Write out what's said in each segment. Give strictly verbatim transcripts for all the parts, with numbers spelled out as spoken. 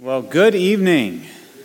Well, good evening.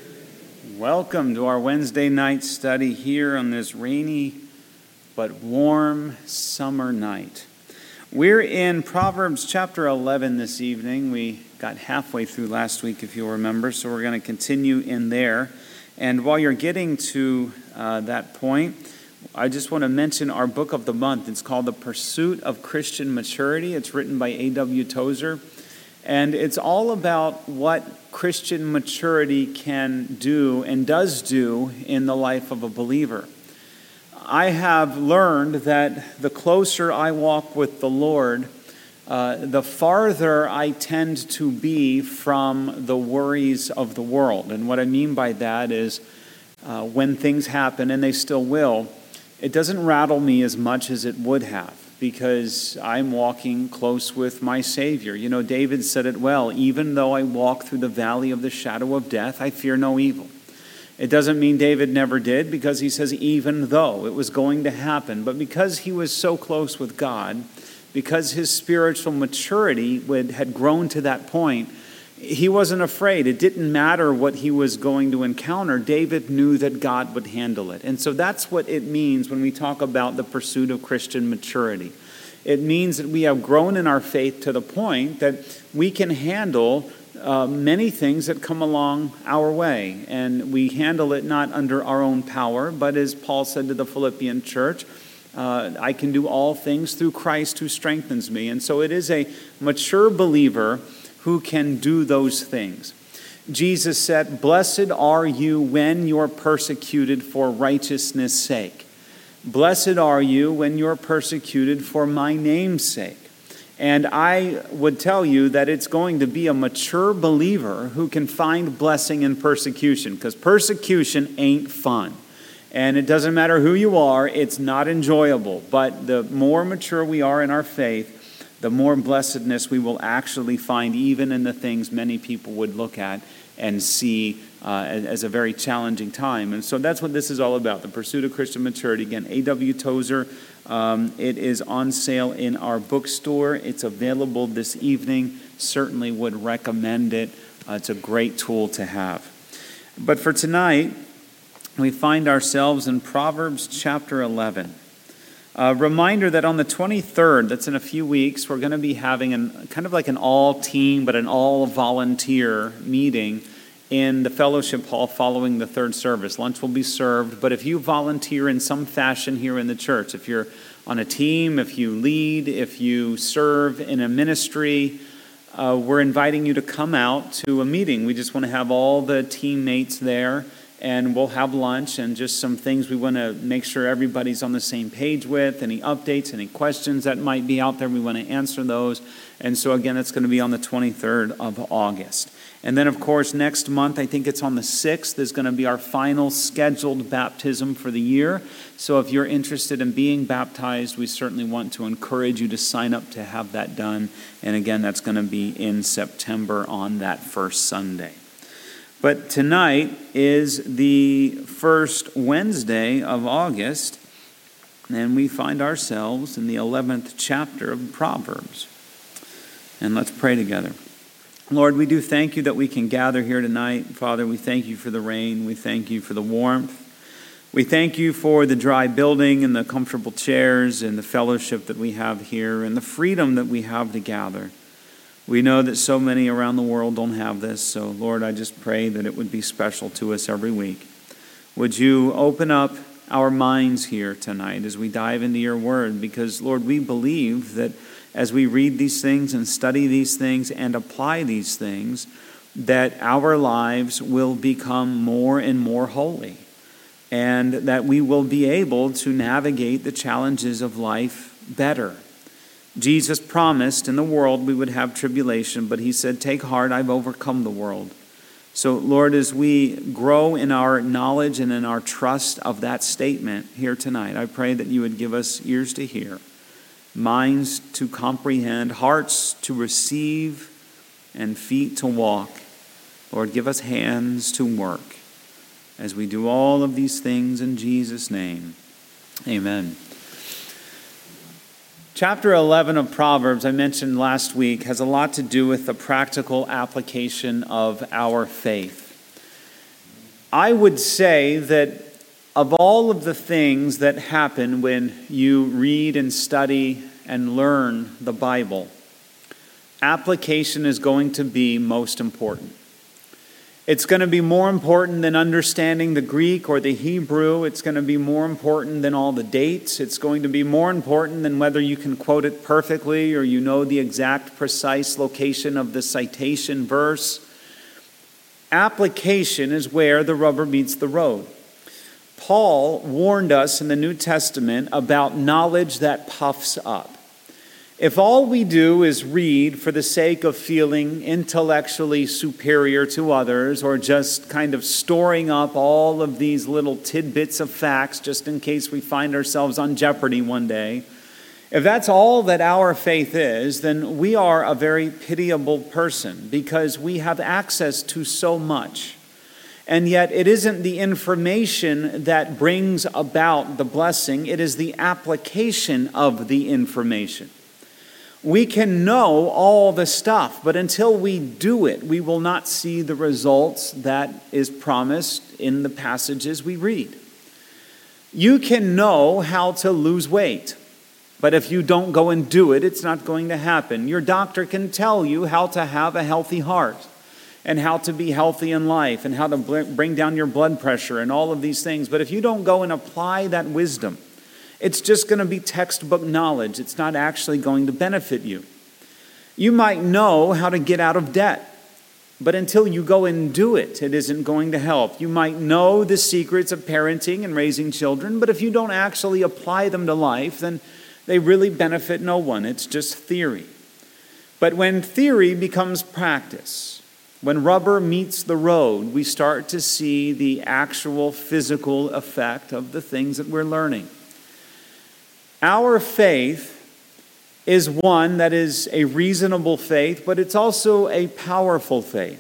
Welcome to our Wednesday night study here on this rainy but warm summer night. We're in Proverbs chapter eleven this evening. We got halfway through last week, if you'll remember, so we're going to continue in there. And while you're getting to uh, that point, I just want to mention our book of the month. It's called The Pursuit of Christian Maturity. It's written by A W Tozer. And it's all about what Christian maturity can do and does do in the life of a believer. I have learned that the closer I walk with the Lord, uh, the farther I tend to be from the worries of the world. And what I mean by that is uh, when things happen, and they still will, it doesn't rattle me as much as it would have, because I'm walking close with my Savior. You know, David said it well, even though I walk through the valley of the shadow of death, I fear no evil. It doesn't mean David never did, because he says even though it was going to happen, but because he was so close with God, because his spiritual maturity had grown to that point, he wasn't afraid. It didn't matter what he was going to encounter. David knew that God would handle it. And so that's what it means when we talk about the pursuit of Christian maturity. It means that we have grown in our faith to the point that we can handle uh, many things that come along our way. And we handle it not under our own power, but as Paul said to the Philippian church, uh, I can do all things through Christ who strengthens me. And so it is a mature believer who can do those things. Jesus said, "Blessed are you when you're persecuted for righteousness' sake. Blessed are you when you're persecuted for my name's sake." And I would tell you that it's going to be a mature believer who can find blessing in persecution, because persecution ain't fun. And it doesn't matter who you are, it's not enjoyable. But the more mature we are in our faith, the more blessedness we will actually find, even in the things many people would look at and see uh, as a very challenging time. And so that's what this is all about, the pursuit of Christian maturity. Again, A W Tozer. Um, it is on sale in our bookstore. It's available this evening. Certainly would recommend it. Uh, it's a great tool to have. But for tonight, we find ourselves in Proverbs chapter eleven. A reminder that on the twenty-third, that's in a few weeks, we're going to be having an, kind of like an all-team, but an all-volunteer meeting in the fellowship hall following the third service. Lunch will be served, but if you volunteer in some fashion here in the church, if you're on a team, if you lead, if you serve in a ministry, uh, we're inviting you to come out to a meeting. We just want to have all the teammates there, and we'll have lunch and just some things we want to make sure everybody's on the same page with. Any updates, any questions that might be out there, we want to answer those. And so again, it's going to be on the twenty-third of August. And then of course, next month, I think it's on the sixth, is going to be our final scheduled baptism for the year. So if you're interested in being baptized, we certainly want to encourage you to sign up to have that done. And again, that's going to be in September on that first Sunday. But tonight is the first Wednesday of August, and we find ourselves in the eleventh chapter of Proverbs. And let's pray together. Lord, we do thank you that we can gather here tonight. Father, we thank you for the rain. We thank you for the warmth. We thank you for the dry building and the comfortable chairs and the fellowship that we have here and the freedom that we have to gather. We know that so many around the world don't have this, so Lord, I just pray that it would be special to us every week. Would you open up our minds here tonight as we dive into your word? Because, Lord, we believe that as we read these things and study these things and apply these things, that our lives will become more and more holy, and that we will be able to navigate the challenges of life better. Jesus promised in the world we would have tribulation, but he said, "Take heart, I've overcome the world." So, Lord, as we grow in our knowledge and in our trust of that statement here tonight, I pray that you would give us ears to hear, minds to comprehend, hearts to receive, and feet to walk. Lord, give us hands to work as we do all of these things in Jesus' name. Amen. Chapter eleven of Proverbs, I mentioned last week, has a lot to do with the practical application of our faith. I would say that of all of the things that happen when you read and study and learn the Bible, application is going to be most important. It's going to be more important than understanding the Greek or the Hebrew. It's going to be more important than all the dates. It's going to be more important than whether you can quote it perfectly or you know the exact precise location of the citation verse. Application is where the rubber meets the road. Paul warned us in the New Testament about knowledge that puffs up. If all we do is read for the sake of feeling intellectually superior to others or just kind of storing up all of these little tidbits of facts just in case we find ourselves on Jeopardy one day, if that's all that our faith is, then we are a very pitiable person because we have access to so much. And yet it isn't the information that brings about the blessing, it is the application of the information. We can know all the stuff, but until we do it, we will not see the results that is promised in the passages we read. You can know how to lose weight, but if you don't go and do it, it's not going to happen. Your doctor can tell you how to have a healthy heart and how to be healthy in life and how to bring down your blood pressure and all of these things, but if you don't go and apply that wisdom, it's just going to be textbook knowledge. It's not actually going to benefit you. You might know how to get out of debt, but until you go and do it, it isn't going to help. You might know the secrets of parenting and raising children, but if you don't actually apply them to life, then they really benefit no one. It's just theory. But when theory becomes practice, when rubber meets the road, we start to see the actual physical effect of the things that we're learning. Our faith is one that is a reasonable faith, but it's also a powerful faith.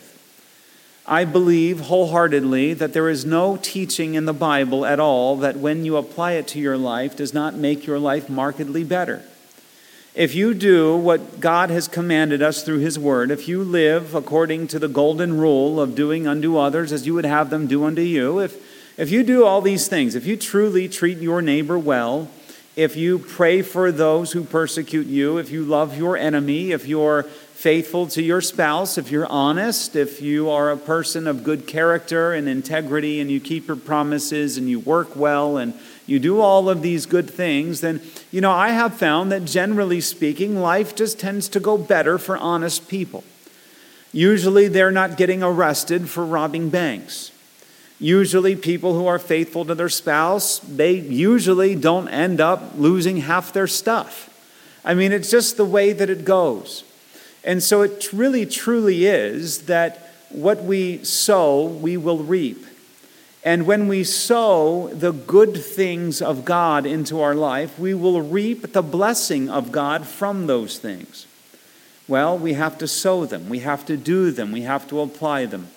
I believe wholeheartedly that there is no teaching in the Bible at all that when you apply it to your life does not make your life markedly better. If you do what God has commanded us through His Word, if you live according to the golden rule of doing unto others as you would have them do unto you, if, if you do all these things, if you truly treat your neighbor well, if you pray for those who persecute you, if you love your enemy, if you're faithful to your spouse, if you're honest, if you are a person of good character and integrity and you keep your promises and you work well and you do all of these good things, then, you know, I have found that generally speaking, life just tends to go better for honest people. Usually they're not getting arrested for robbing banks. Usually people who are faithful to their spouse, they usually don't end up losing half their stuff. I mean, it's just the way that it goes. And so it really, truly is that what we sow, we will reap. And when we sow the good things of God into our life, we will reap the blessing of God from those things. Well, we have to sow them. We have to do them. We have to apply them.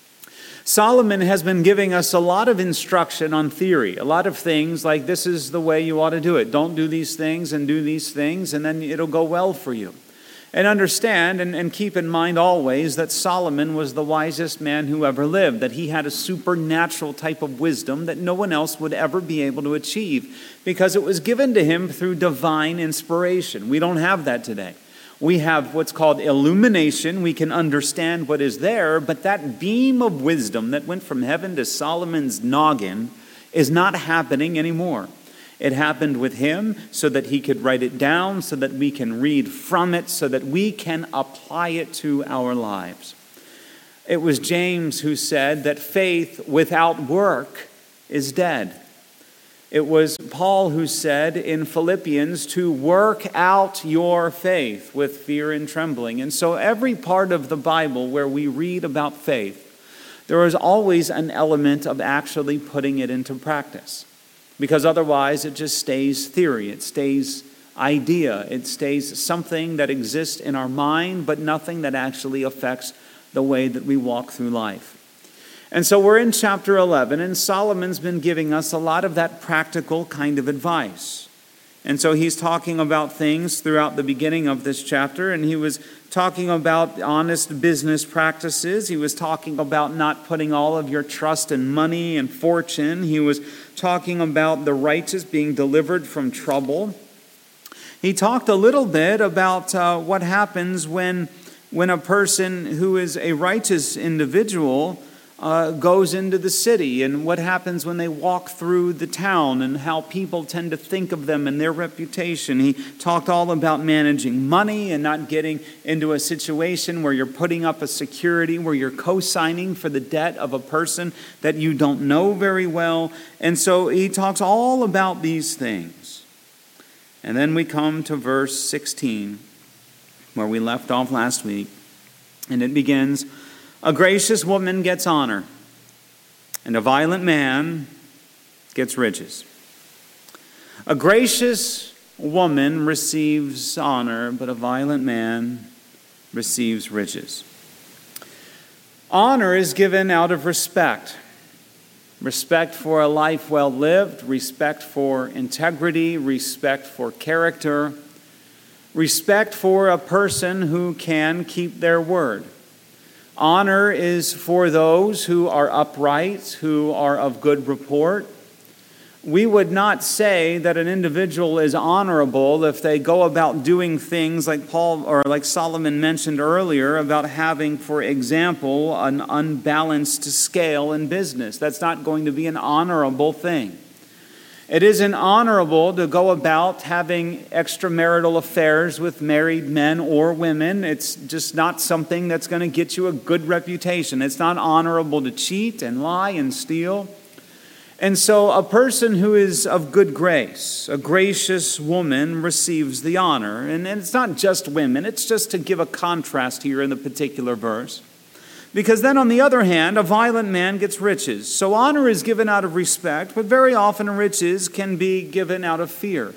Solomon has been giving us a lot of instruction on theory, a lot of things like this is the way you ought to do it. Don't do these things and do these things, and then it'll go well for you. And understand and, and keep in mind always that Solomon was the wisest man who ever lived, that he had a supernatural type of wisdom that no one else would ever be able to achieve because it was given to him through divine inspiration. We don't have that today. We have what's called illumination. We can understand what is there, but that beam of wisdom that went from heaven to Solomon's noggin is not happening anymore. It happened with him so that he could write it down, so that we can read from it, so that we can apply it to our lives. It was James who said that faith without work is dead. It was Paul who said in Philippians to work out your faith with fear and trembling. And so every part of the Bible where we read about faith, there is always an element of actually putting it into practice. Because otherwise it just stays theory, it stays idea, it stays something that exists in our mind, but nothing that actually affects the way that we walk through life. And so we're in chapter eleven, and Solomon's been giving us a lot of that practical kind of advice. And so he's talking about things throughout the beginning of this chapter, and he was talking about honest business practices. He was talking about not putting all of your trust in money and fortune. He was talking about the righteous being delivered from trouble. He talked a little bit about uh, what happens when, when a person who is a righteous individual Uh, goes into the city, and what happens when they walk through the town, and how people tend to think of them and their reputation. He talked all about managing money and not getting into a situation where you're putting up a security, where you're co-signing for the debt of a person that you don't know very well. And so he talks all about these things. And then we come to verse sixteen, where we left off last week, and it begins, "A gracious woman gets honor, and a violent man gets riches." A gracious woman receives honor, but a violent man receives riches. Honor is given out of respect. Respect for a life well lived, respect for integrity, respect for character, respect for a person who can keep their word. Honor is for those who are upright, who are of good report. We would not say that an individual is honorable if they go about doing things like Paul or like Solomon mentioned earlier about having, for example, an unbalanced scale in business. That's not going to be an honorable thing. It isn't honorable to go about having extramarital affairs with married men or women. It's just not something that's going to get you a good reputation. It's not honorable to cheat and lie and steal. And so a person who is of good grace, a gracious woman, receives the honor. And it's not just women. It's just to give a contrast here in the particular verse. Because then on the other hand, a violent man gets riches. So honor is given out of respect, but very often riches can be given out of fear.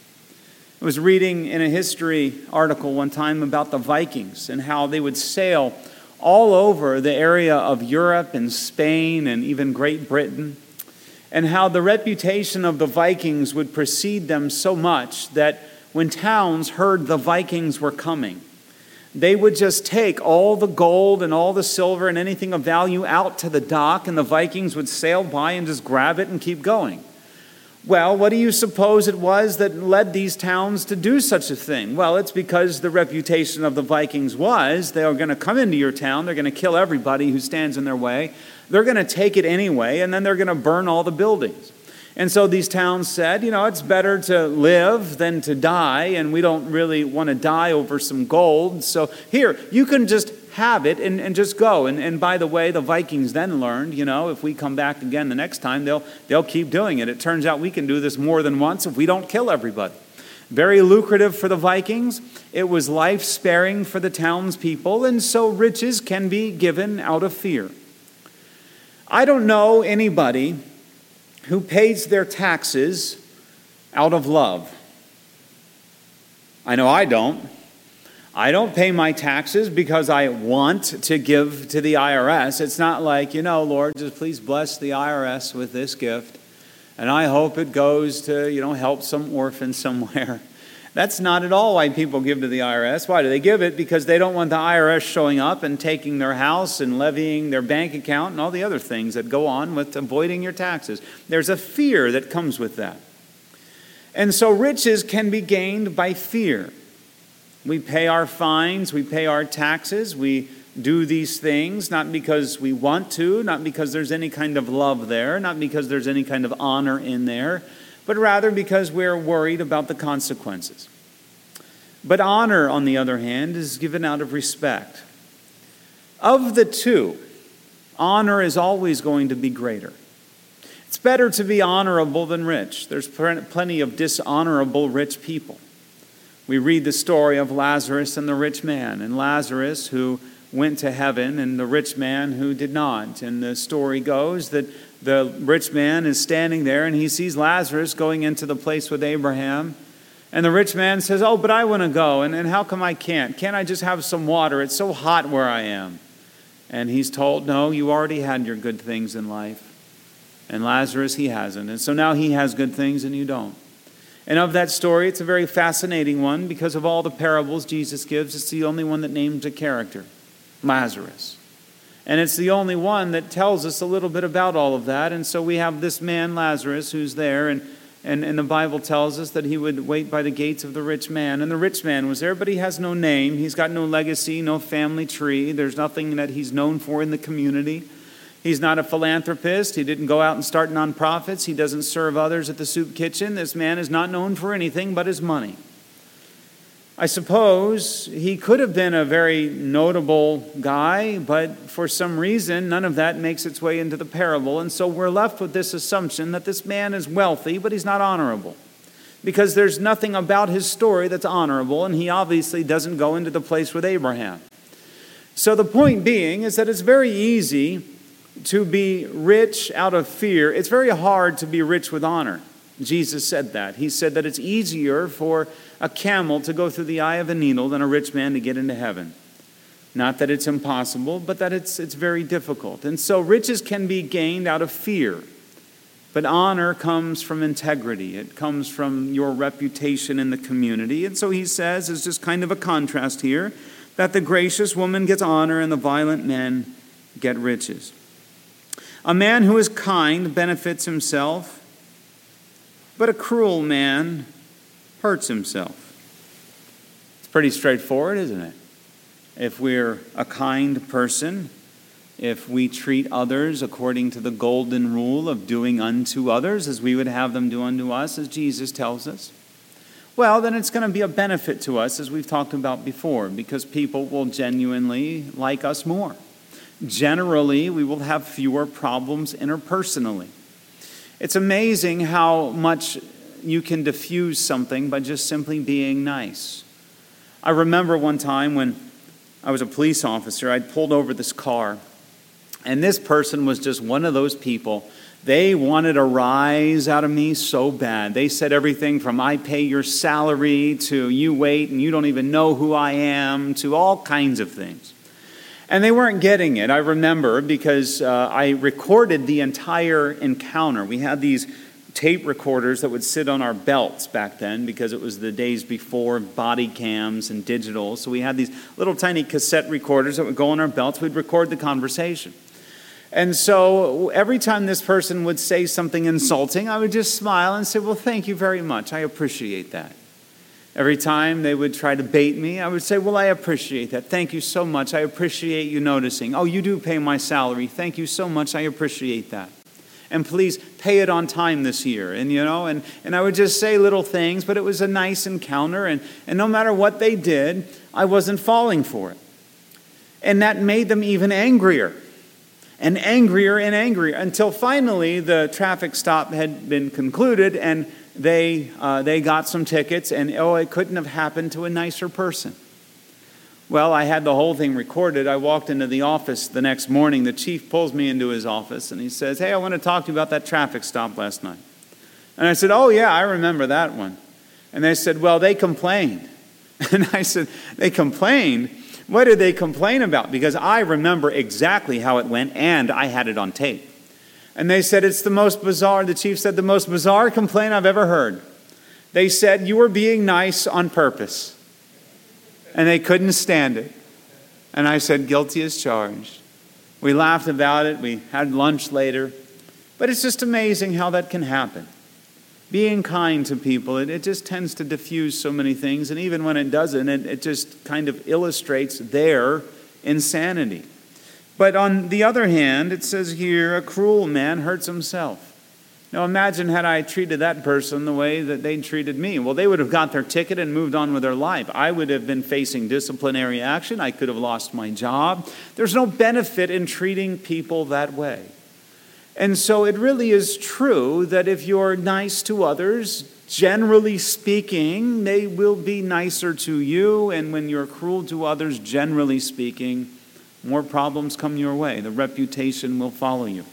I was reading in a history article one time about the Vikings and how they would sail all over the area of Europe and Spain and even Great Britain, and how the reputation of the Vikings would precede them so much that when towns heard the Vikings were coming, they would just take all the gold and all the silver and anything of value out to the dock, and the Vikings would sail by and just grab it and keep going. Well, what do you suppose it was that led these towns to do such a thing? Well, it's because the reputation of the Vikings was they are going to come into your town, they're going to kill everybody who stands in their way, they're going to take it anyway, and then they're going to burn all the buildings. And so these towns said, you know, it's better to live than to die, and we don't really want to die over some gold. So here, you can just have it and, and just go. And, and by the way, the Vikings then learned, you know, if we come back again the next time, they'll, they'll keep doing it. It turns out we can do this more than once if we don't kill everybody. Very lucrative for the Vikings. It was life-sparing for the townspeople, and so riches can be given out of fear. I don't know anybody who pays their taxes out of love. I know I don't. I don't pay my taxes because I want to give to the I R S. It's not like, you know, Lord, just please bless the I R S with this gift, and I hope it goes to, you know, help some orphan somewhere. That's not at all why people give to the I R S. Why do they give it? Because they don't want the I R S showing up and taking their house and levying their bank account and all the other things that go on with avoiding your taxes. There's a fear that comes with that. And so riches can be gained by fear. We pay our fines, we pay our taxes, we do these things not because we want to, not because there's any kind of love there, not because there's any kind of honor in there, but rather because we're worried about the consequences. But honor, on the other hand, is given out of respect. Of the two, honor is always going to be greater. It's better to be honorable than rich. There's plenty of dishonorable rich people. We read the story of Lazarus and the rich man, and Lazarus who went to heaven and the rich man who did not. And the story goes that the rich man is standing there and he sees Lazarus going into the place with Abraham. And the rich man says, oh, but I want to go. And, and how come I can't? Can't I just have some water? It's so hot where I am. And he's told, no, you already had your good things in life. And Lazarus, he hasn't. And so now he has good things and you don't. And of that story, it's a very fascinating one because of all the parables Jesus gives. It's the only one that names a character, Lazarus. And it's the only one that tells us a little bit about all of that. And so we have this man, Lazarus, who's there. And, and, and the Bible tells us that he would wait by the gates of the rich man. And the rich man was there, but he has no name. He's got no legacy, no family tree. There's nothing that he's known for in the community. He's not a philanthropist. He didn't go out and start nonprofits. He doesn't serve others at the soup kitchen. This man is not known for anything but his money. I suppose he could have been a very notable guy, but for some reason, none of that makes its way into the parable. And so we're left with this assumption that this man is wealthy, but he's not honorable. Because there's nothing about his story that's honorable, and he obviously doesn't go into the place with Abraham. So the point being is that it's very easy to be rich out of fear. It's very hard to be rich with honor. Jesus said that. He said that it's easier for a camel to go through the eye of a needle than a rich man to get into heaven. Not that it's impossible, but that it's it's very difficult. And so riches can be gained out of fear. But honor comes from integrity. It comes from your reputation in the community. And so he says, it's just kind of a contrast here, that the gracious woman gets honor and the violent men get riches. A man who is kind benefits himself, but a cruel man hurts himself. It's pretty straightforward, isn't it? If we're a kind person, if we treat others according to the golden rule of doing unto others as we would have them do unto us, as Jesus tells us, well, then it's going to be a benefit to us, as we've talked about before, because people will genuinely like us more. Generally, we will have fewer problems interpersonally. It's amazing how much you can diffuse something by just simply being nice. I remember one time when I was a police officer, I'd pulled over this car, and this person was just one of those people. They wanted a rise out of me so bad. They said everything from I pay your salary to you wait and you don't even know who I am to all kinds of things. And they weren't getting it, I remember, because uh, I recorded the entire encounter. We had these tape recorders that would sit on our belts back then because it was the days before body cams and digital. So we had these little tiny cassette recorders that would go on our belts. We'd record the conversation. And so every time this person would say something insulting, I would just smile and say, well, thank you very much. I appreciate that. Every time they would try to bait me, I would say, well, I appreciate that. Thank you so much. I appreciate you noticing. Oh, you do pay my salary. Thank you so much. I appreciate that. And please pay it on time this year. And, you know, and, and I would just say little things, but it was a nice encounter. And, and no matter what they did, I wasn't falling for it. And that made them even angrier. And angrier and angrier until finally the traffic stop had been concluded and They uh, they got some tickets, and oh, it couldn't have happened to a nicer person. Well, I had the whole thing recorded. I walked into the office the next morning. The chief pulls me into his office, and he says, hey, I want to talk to you about that traffic stop last night. And I said, oh, yeah, I remember that one. And they said, well, they complained. And I said, they complained? What did they complain about? Because I remember exactly how it went, and I had it on tape. And they said, it's the most bizarre, the chief said, the most bizarre complaint I've ever heard. They said, you were being nice on purpose. And they couldn't stand it. And I said, guilty as charged. We laughed about it. We had lunch later. But it's just amazing how that can happen. Being kind to people, it, it just tends to diffuse so many things. And even when it doesn't, it, it just kind of illustrates their insanity. But on the other hand, it says here, a cruel man hurts himself. Now imagine had I treated that person the way that they treated me. Well, they would have got their ticket and moved on with their life. I would have been facing disciplinary action. I could have lost my job. There's no benefit in treating people that way. And so it really is true that if you're nice to others, generally speaking, they will be nicer to you. And when you're cruel to others, generally speaking, more problems come your way. The reputation will follow you.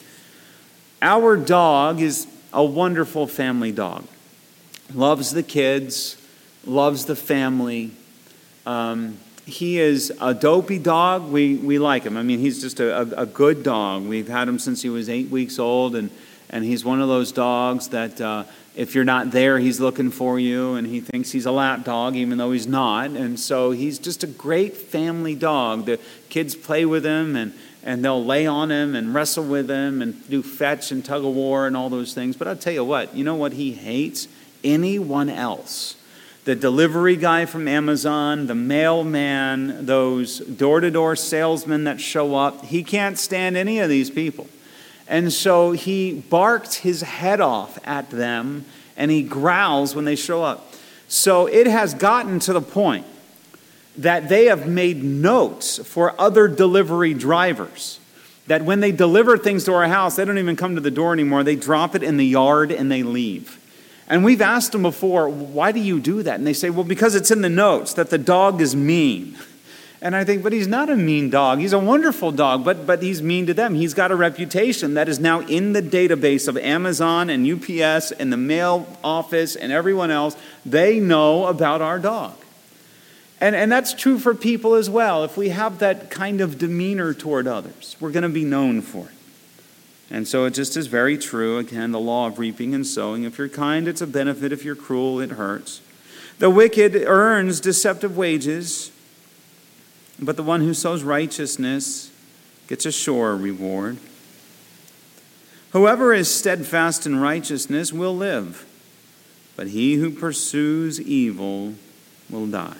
Our dog is a wonderful family dog. Loves the kids, loves the family. Um, he is a dopey dog. We we like him. I mean, he's just a, a, a good dog. We've had him since he was eight weeks old, and And he's one of those dogs that uh, if you're not there, he's looking for you, and he thinks he's a lap dog, even though he's not. And so he's just a great family dog. The kids play with him, and, and they'll lay on him and wrestle with him and do fetch and tug of war and all those things. But I'll tell you what, you know what he hates? Anyone else. The delivery guy from Amazon, the mailman, those door-to-door salesmen that show up, he can't stand any of these people. And so he barks his head off at them, and he growls when they show up. So it has gotten to the point that they have made notes for other delivery drivers, that when they deliver things to our house, they don't even come to the door anymore. They drop it in the yard and they leave. And we've asked them before, why do you do that? And they say, well, because it's in the notes that the dog is mean. And I think, but he's not a mean dog. He's a wonderful dog, but but he's mean to them. He's got a reputation that is now in the database of Amazon and U P S and the mail office and everyone else. They know about our dog. And, and that's true for people as well. If we have that kind of demeanor toward others, we're going to be known for it. And so it just is very true. Again, the law of reaping and sowing. If you're kind, it's a benefit. If you're cruel, it hurts. The wicked earns deceptive wages, but the one who sows righteousness gets a sure reward. Whoever is steadfast in righteousness will live, but he who pursues evil will die.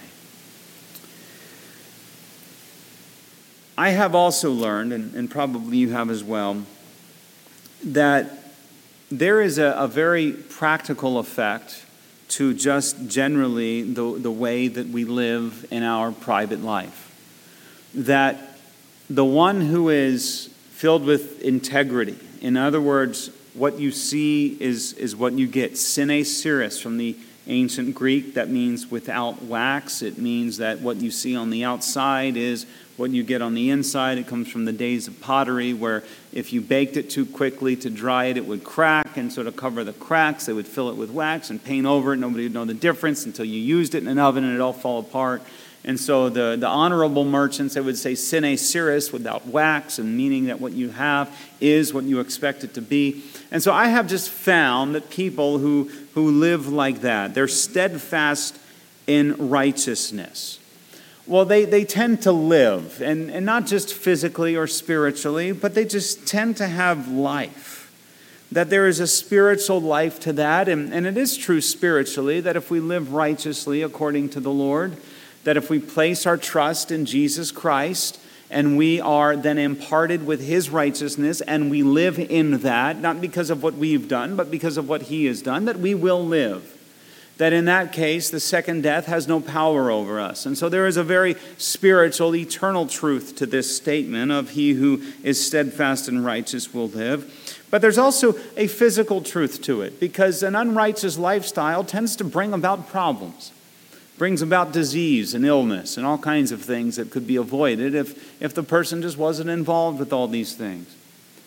I have also learned, and, and probably you have as well, that there is a, a very practical effect to just generally the, the way that we live in our private life. That the one who is filled with integrity, in other words, what you see is, is what you get. Sine cyrus from the ancient Greek, that means without wax. It means that what you see on the outside is what you get on the inside. It comes from the days of pottery, where if you baked it too quickly to dry it, it would crack, and so to cover the cracks, they would fill it with wax and paint over it. Nobody would know the difference until you used it in an oven and it all fall apart. And so the, the honorable merchants, they would say sine cyrus, without wax, and meaning that what you have is what you expect it to be. And so I have just found that people who, who live like that, they're steadfast in righteousness. Well, they, they tend to live, and, and not just physically or spiritually, but they just tend to have life. That there is a spiritual life to that, and, and it is true spiritually that if we live righteously according to the Lord, that if we place our trust in Jesus Christ and we are then imparted with His righteousness and we live in that, not because of what we've done, but because of what He has done, that we will live. That in that case, the second death has no power over us. And so there is a very spiritual, eternal truth to this statement of he who is steadfast and righteous will live. But there's also a physical truth to it, because an unrighteous lifestyle tends to bring about problems. Brings about disease and illness and all kinds of things that could be avoided if, if the person just wasn't involved with all these things.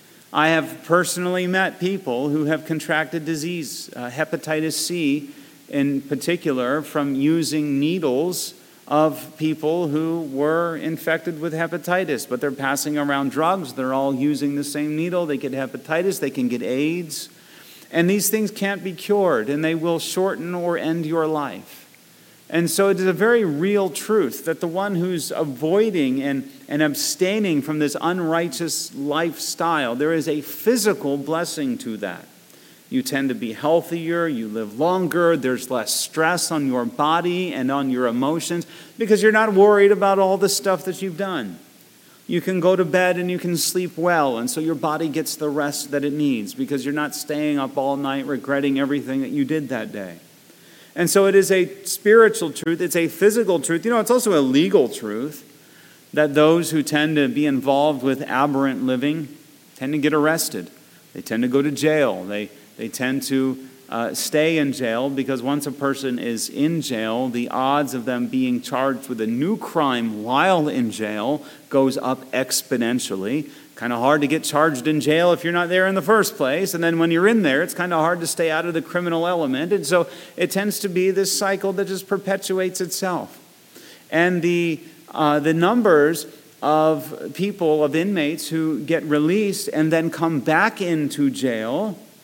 I have personally met people who have contracted disease, uh, hepatitis C in particular, from using needles of people who were infected with hepatitis, but they're passing around drugs. They're all using the same needle. They get hepatitis, they can get AIDS, and these things can't be cured, and they will shorten or end your life. And so it is a very real truth that the one who's avoiding and, and abstaining from this unrighteous lifestyle, there is a physical blessing to that. You tend to be healthier, you live longer, there's less stress on your body and on your emotions because you're not worried about all the stuff that you've done. You can go to bed and you can sleep well, and so your body gets the rest that it needs because you're not staying up all night regretting everything that you did that day. And so it is a spiritual truth, it's a physical truth. You know, it's also a legal truth that those who tend to be involved with aberrant living tend to get arrested. They tend to go to jail. They they tend to uh, stay in jail because once a person is in jail, the odds of them being charged with a new crime while in jail goes up exponentially. Kind of hard to get charged in jail if you're not there in the first place. And then when you're in there, it's kind of hard to stay out of the criminal element. And so it tends to be this cycle that just perpetuates itself. And the uh, the numbers of people, of inmates who get released and then come back into jail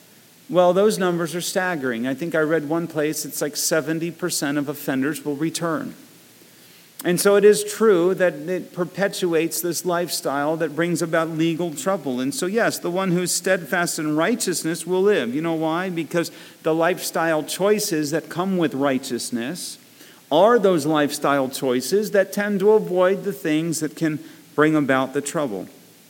Well, those numbers are staggering. I think I read one place it's like seventy percent of offenders will return. And so it is true that it perpetuates this lifestyle that brings about legal trouble. And so, yes, the one who's steadfast in righteousness will live. You know why? Because the lifestyle choices that come with righteousness are those lifestyle choices that tend to avoid the things that can bring about the trouble.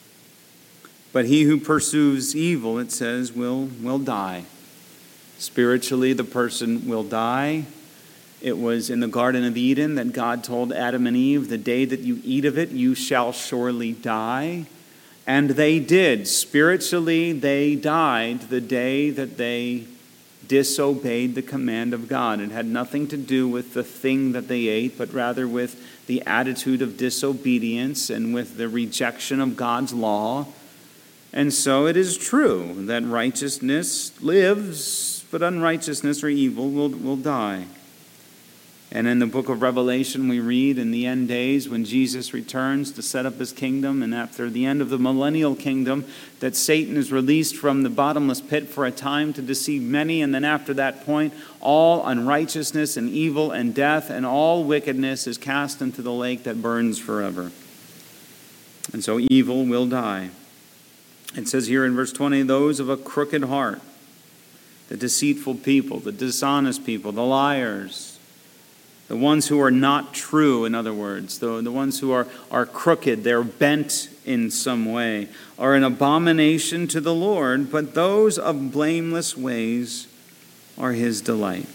But he who pursues evil, it says, will, will die. Spiritually, the person will die. It was in the Garden of Eden that God told Adam and Eve, the day that you eat of it, you shall surely die. And they did. Spiritually, they died the day that they disobeyed the command of God. It had nothing to do with the thing that they ate, but rather with the attitude of disobedience and with the rejection of God's law. And so it is true that righteousness lives, but unrighteousness or evil will, will die. And in the book of Revelation, we read in the end days when Jesus returns to set up his kingdom, and after the end of the millennial kingdom, that Satan is released from the bottomless pit for a time to deceive many. And then after that point, all unrighteousness and evil and death and all wickedness is cast into the lake that burns forever. And so evil will die. It says here in verse twenty, those of a crooked heart, the deceitful people, the dishonest people, the liars, the ones who are not true, in other words, the, the ones who are, are crooked, they're bent in some way, are an abomination to the Lord, but those of blameless ways are his delight.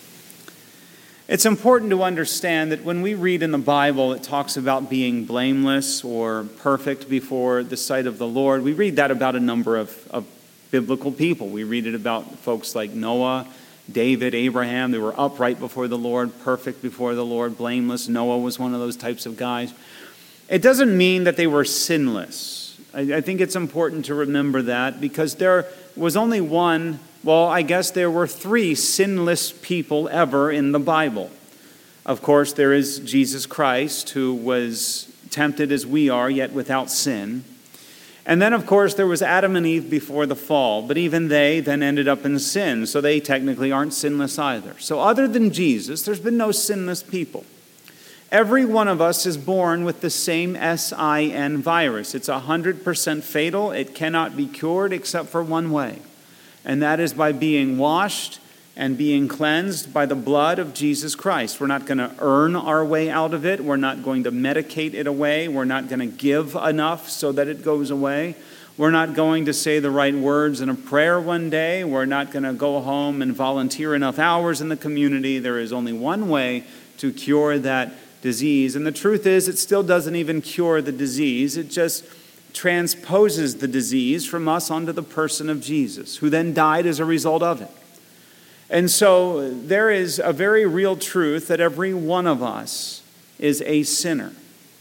It's important to understand that when we read in the Bible, it talks about being blameless or perfect before the sight of the Lord. We read that about a number of, of biblical people. We read it about folks like Noah, David, Abraham. They were upright before the Lord, perfect before the Lord, blameless. Noah was one of those types of guys. It doesn't mean that they were sinless. I, I think it's important to remember that because there was only one, well, I guess there were three sinless people ever in the Bible. Of course, there is Jesus Christ, who was tempted as we are, yet without sin. And then, of course, there was Adam and Eve before the fall, but even they then ended up in sin, so they technically aren't sinless either. So other than Jesus, there's been no sinless people. Every one of us is born with the same S I N virus. It's one hundred percent fatal. It cannot be cured except for one way, and that is by being washed and being cleansed by the blood of Jesus Christ. We're not going to earn our way out of it. We're not going to medicate it away. We're not going to give enough so that it goes away. We're not going to say the right words in a prayer one day. We're not going to go home and volunteer enough hours in the community. There is only one way to cure that disease. And the truth is, it still doesn't even cure the disease. It just transposes the disease from us onto the person of Jesus, who then died as a result of it. And so there is a very real truth that every one of us is a sinner.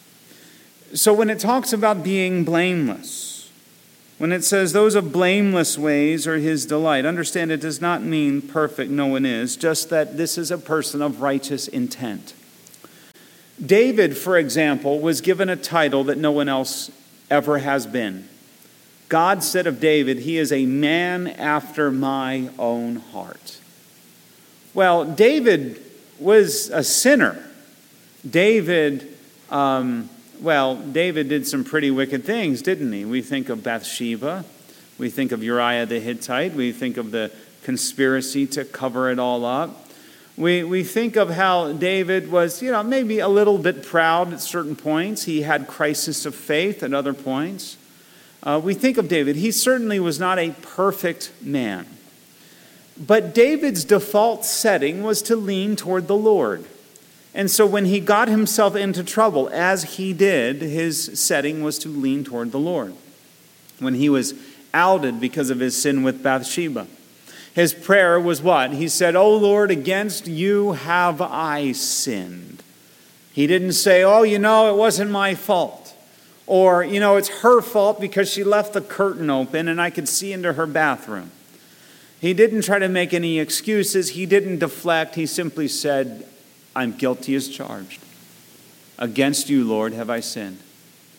So when it talks about being blameless, when it says those of blameless ways are his delight, understand it does not mean perfect, no one is, just that this is a person of righteous intent. David, for example, was given a title that no one else ever has been. God said of David, he is a man after my own heart. Well, David was a sinner. David, um, well, David did some pretty wicked things, didn't he? We think of Bathsheba. We think of Uriah the Hittite. We think of the conspiracy to cover it all up. We we think of how David was, you know, maybe a little bit proud at certain points. He had crisis of faith at other points. Uh, we think of David. He certainly was not a perfect man. But David's default setting was to lean toward the Lord. And so when he got himself into trouble, as he did, his setting was to lean toward the Lord. When he was outed because of his sin with Bathsheba, his prayer was what? He said, "O Lord, against you have I sinned." He didn't say, "Oh, you know, it wasn't my fault." Or, you know, it's her fault because she left the curtain open and I could see into her bathroom. He didn't try to make any excuses. He didn't deflect. He simply said, "I'm guilty as charged. Against you, Lord, have I sinned."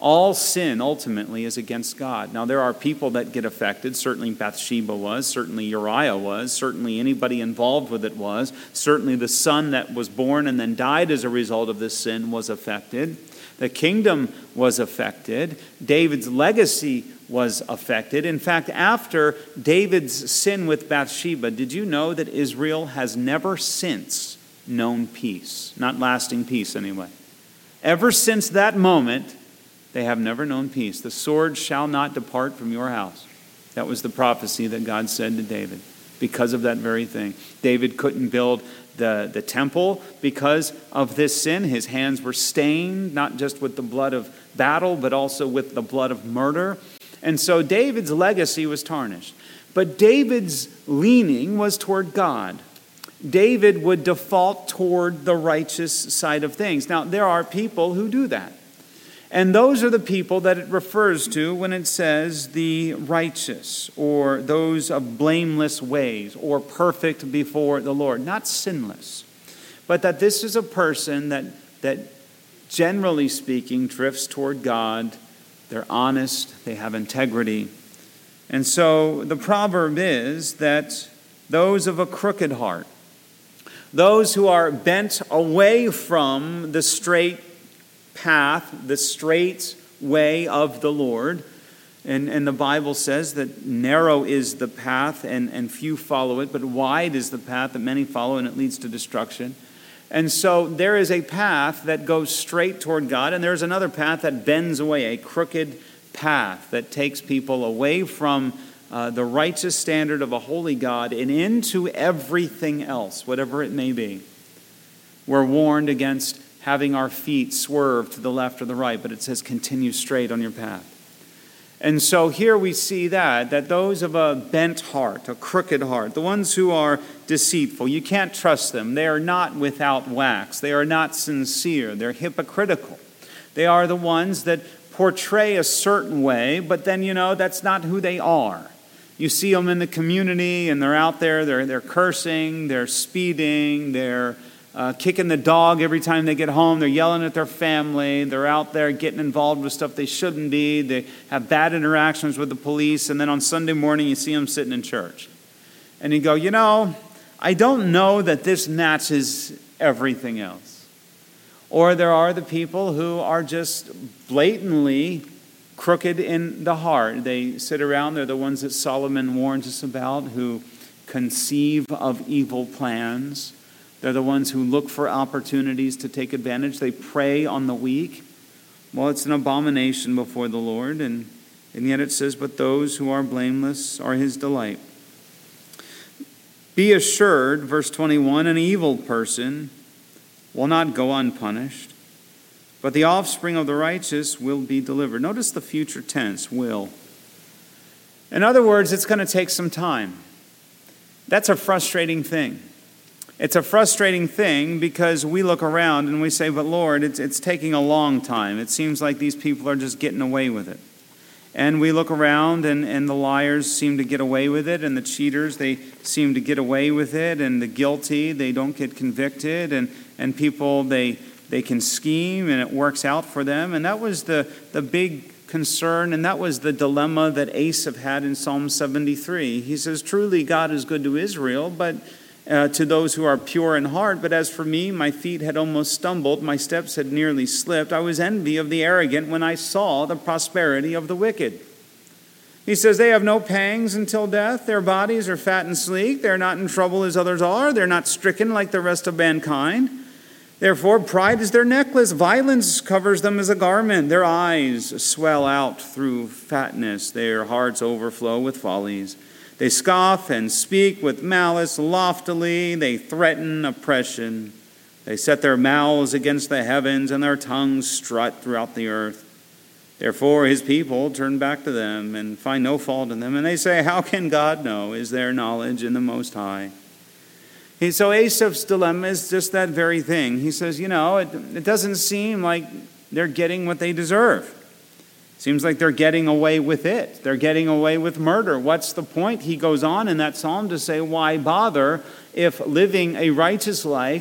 All sin ultimately is against God. Now, there are people that get affected. Certainly Bathsheba was. Certainly Uriah was. Certainly anybody involved with it was. Certainly the son that was born and then died as a result of this sin was affected. The kingdom was affected. David's legacy was affected. In fact, after David's sin with Bathsheba, did you know that Israel has never since known peace? Not lasting peace, anyway. Ever since that moment, they have never known peace. The sword shall not depart from your house. That was the prophecy that God said to David because of that very thing. David couldn't build the, the temple because of this sin. His hands were stained, not just with the blood of battle, but also with the blood of murder. And so David's legacy was tarnished. But David's leaning was toward God. David would default toward the righteous side of things. Now, there are people who do that. And those are the people that it refers to when it says the righteous, or those of blameless ways, or perfect before the Lord. Not sinless, but that this is a person that, that generally speaking drifts toward God. They're honest, they have integrity. And so the proverb is that those of a crooked heart, those who are bent away from the straight path, the straight way of the Lord. And, and the Bible says that narrow is the path and, and few follow it, but wide is the path that many follow and it leads to destruction. And so there is a path that goes straight toward God, and there's another path that bends away, a crooked path that takes people away from uh, the righteous standard of a holy God and into everything else, whatever it may be. We're warned against having our feet swerve to the left or the right, but it says continue straight on your path. And so here we see that, that those of a bent heart, a crooked heart, the ones who are deceitful, you can't trust them. They are not without wax. They are not sincere. They're hypocritical. They are the ones that portray a certain way, but then, you know, that's not who they are. You see them in the community and they're out there, they're, they're cursing, they're speeding, they're Uh, kicking the dog every time they get home. They're yelling at their family. They're out there getting involved with stuff they shouldn't be. They have bad interactions with the police. And then on Sunday morning, you see them sitting in church. And you go, you know, I don't know that this matches everything else. Or there are the people who are just blatantly crooked in the heart. They sit around. They're the ones that Solomon warns us about, who conceive of evil plans. They're the ones who look for opportunities to take advantage. They prey on the weak. Well, it's an abomination before the Lord. And, and yet it says, but those who are blameless are his delight. Be assured, verse twenty-one, an evil person will not go unpunished, but the offspring of the righteous will be delivered. Notice the future tense, will. In other words, it's going to take some time. That's a frustrating thing. It's a frustrating thing because we look around and we say, but Lord, it's, it's taking a long time. It seems like these people are just getting away with it. And we look around and, and the liars seem to get away with it, and the cheaters, they seem to get away with it, and the guilty, they don't get convicted, and, and people, they they can scheme and it works out for them. And that was the, the big concern, and that was the dilemma that Asaph had in Psalm seventy-three. He says, truly God is good to Israel, but Uh, to those who are pure in heart. But as for me, my feet had almost stumbled, my steps had nearly slipped. I was envy of the arrogant when I saw the prosperity of the wicked. He says they have no pangs until death. Their bodies are fat and sleek. They're not in trouble as others are. They're not stricken like the rest of mankind. Therefore, pride is their necklace. Violence covers them as a garment. Their eyes swell out through fatness. Their hearts overflow with follies. They scoff and speak with malice loftily. They threaten oppression. They set their mouths against the heavens, and their tongues strut throughout the earth. Therefore his people turn back to them and find no fault in them. And they say, how can God know? Is there knowledge in the Most High? He, so Asaph's dilemma is just that very thing. He says, you know, it, it doesn't seem like they're getting what they deserve. Seems like they're getting away with it. They're getting away with murder. What's the point? He goes on in that psalm to say, why bother if living a righteous life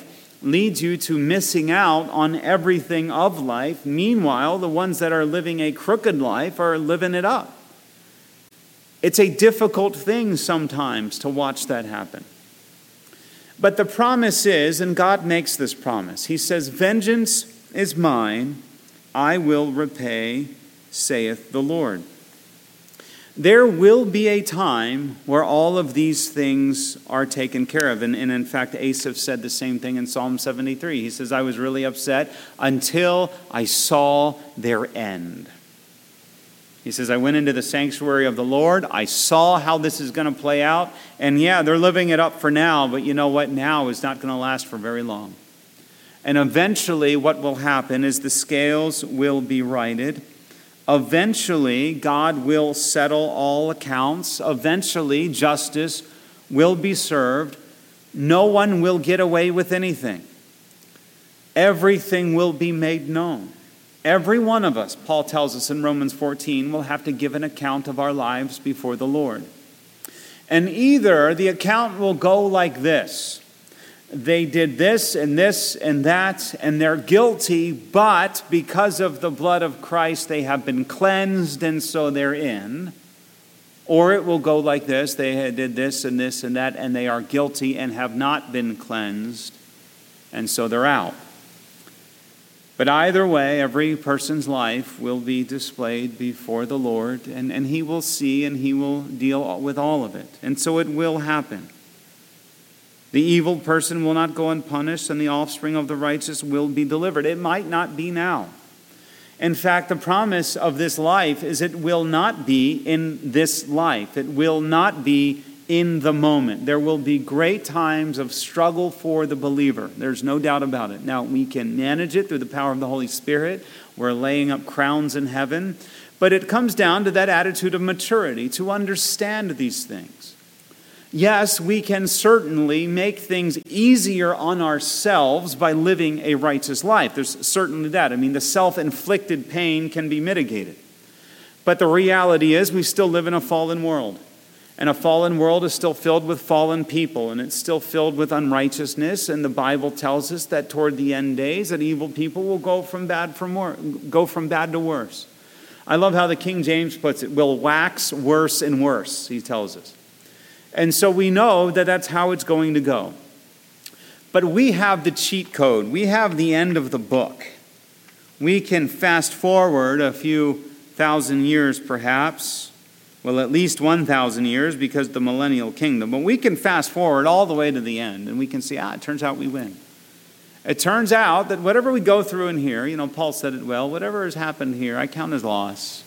leads you to missing out on everything of life. Meanwhile, the ones that are living a crooked life are living it up. It's a difficult thing sometimes to watch that happen. But the promise is, and God makes this promise, he says, "Vengeance is mine, I will repay, saith the Lord." There will be a time where all of these things are taken care of. And, and in fact, Asaph said the same thing in Psalm seventy-three. He says, "I was really upset until I saw their end." He says, "I went into the sanctuary of the Lord. I saw how this is going to play out. And yeah, they're living it up for now. But you know what? Now is not going to last for very long. And eventually what will happen is the scales will be righted. Eventually, God will settle all accounts. Eventually, justice will be served. No one will get away with anything. Everything will be made known. Every one of us, Paul tells us in Romans fourteen, will have to give an account of our lives before the Lord. And either the account will go like this: they did this and this and that, and they're guilty, but because of the blood of Christ, they have been cleansed, and so they're in. Or it will go like this: they did this and this and that, and they are guilty and have not been cleansed, and so they're out. But either way, every person's life will be displayed before the Lord, and, and he will see and he will deal with all of it. And so it will happen. The evil person will not go unpunished, and the offspring of the righteous will be delivered. It might not be now. In fact, the promise of this life is it will not be in this life. It will not be in the moment. There will be great times of struggle for the believer. There's no doubt about it. Now, we can manage it through the power of the Holy Spirit. We're laying up crowns in heaven. But it comes down to that attitude of maturity, to understand these things. Yes, we can certainly make things easier on ourselves by living a righteous life. There's certainly that. I mean, the self-inflicted pain can be mitigated. But the reality is we still live in a fallen world. And a fallen world is still filled with fallen people, and it's still filled with unrighteousness. And the Bible tells us that toward the end days, that evil people will go from bad from wor- go from bad to worse. I love how the King James puts it: will wax worse and worse, he tells us. And so we know that that's how it's going to go. But we have the cheat code. We have the end of the book. We can fast forward a few thousand years perhaps. Well, at least one thousand years, because the millennial kingdom. But we can fast forward all the way to the end, and we can see, ah, it turns out we win. It turns out that whatever we go through in here, you know, Paul said it well, whatever has happened here, I count as loss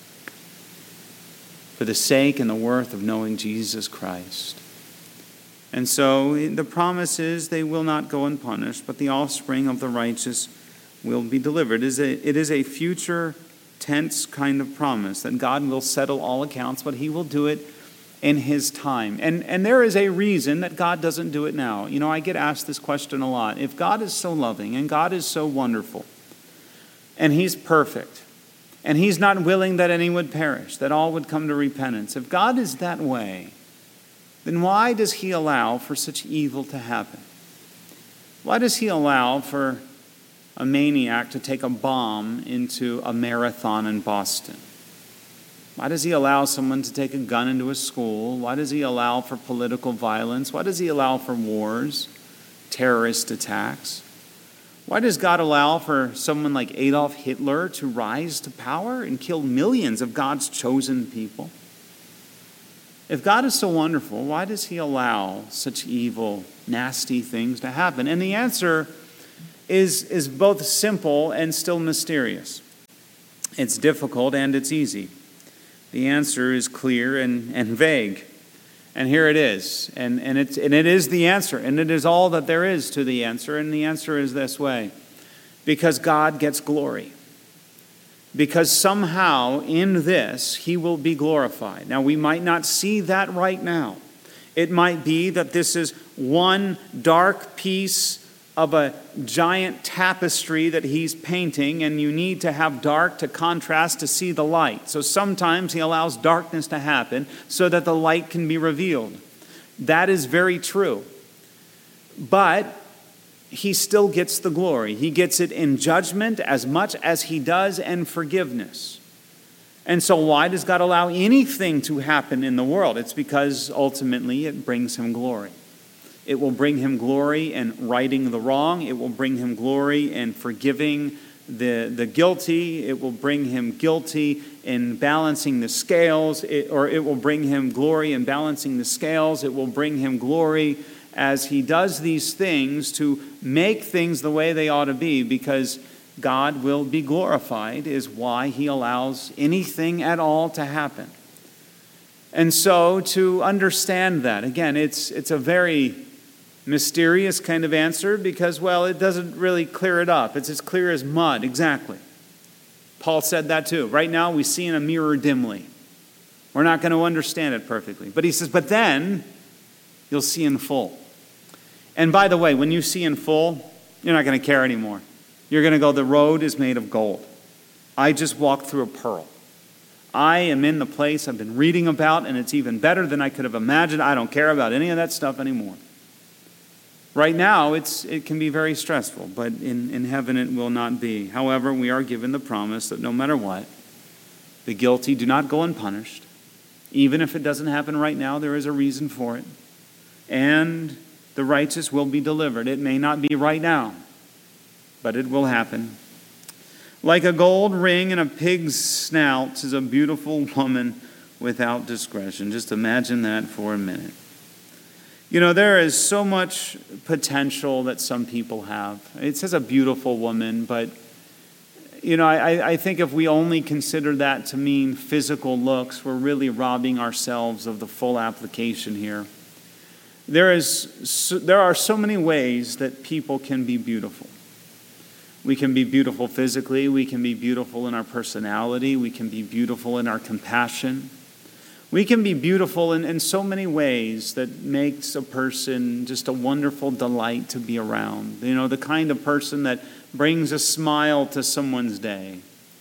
for the sake and the worth of knowing Jesus Christ. And so the promise is they will not go unpunished, but the offspring of the righteous will be delivered. It is a, it is a future tense kind of promise that God will settle all accounts, but he will do it in his time. And, and there is a reason that God doesn't do it now. You know, I get asked this question a lot. If God is so loving and God is so wonderful and he's perfect and he's not willing that any would perish, that all would come to repentance, if God is that way, then why does he allow for such evil to happen? Why does he allow for a maniac to take a bomb into a marathon in Boston? Why does he allow someone to take a gun into a school? Why does he allow for political violence? Why does he allow for wars, terrorist attacks? Why does God allow for someone like Adolf Hitler to rise to power and kill millions of God's chosen people? If God is so wonderful, why does he allow such evil, nasty things to happen? And the answer is, is both simple and still mysterious. It's difficult and it's easy. The answer is clear and, and vague. And here it is. And, and, it's, and it is the answer. And it is all that there is to the answer. And the answer is this way: because God gets glory. Because somehow in this he will be glorified. Now, we might not see that right now. It might be that this is one dark piece of a giant tapestry that he's painting, and you need to have dark to contrast to see the light. So sometimes he allows darkness to happen so that the light can be revealed. That is very true. But he still gets the glory. He gets it in judgment as much as he does in forgiveness. And so why does God allow anything to happen in the world? It's because ultimately it brings him glory. It will bring him glory in righting the wrong. It will bring him glory in forgiving the, the guilty. It will bring him guilty in balancing the scales, it, or it will bring him glory in balancing the scales. It will bring him glory as he does these things to make things the way they ought to be, because God will be glorified is why he allows anything at all to happen. And so to understand that, again, it's it's a very mysterious kind of answer because, well, it doesn't really clear it up. It's as clear as mud, exactly. Paul said that too. Right now we see in a mirror dimly. We're not going to understand it perfectly. But he says, but then you'll see in full. And by the way, when you see in full, you're not going to care anymore. You're going to go, the road is made of gold. I just walked through a pearl. I am in the place I've been reading about, and it's even better than I could have imagined. I don't care about any of that stuff anymore. Right now, it's it can be very stressful, but in, in heaven it will not be. However, we are given the promise that no matter what, the guilty do not go unpunished. Even if it doesn't happen right now, there is a reason for it. And the righteous will be delivered. It may not be right now, but it will happen. Like a gold ring in a pig's snout is a beautiful woman without discretion. Just imagine that for a minute. You know, there is so much potential that some people have. It says a beautiful woman, but, you know, I, I think if we only consider that to mean physical looks, we're really robbing ourselves of the full application here. There is, there are so many ways that people can be beautiful. We can be beautiful physically. We can be beautiful in our personality. We can be beautiful in our compassion. We can be beautiful in, in so many ways that makes a person just a wonderful delight to be around. You know, the kind of person that brings a smile to someone's day.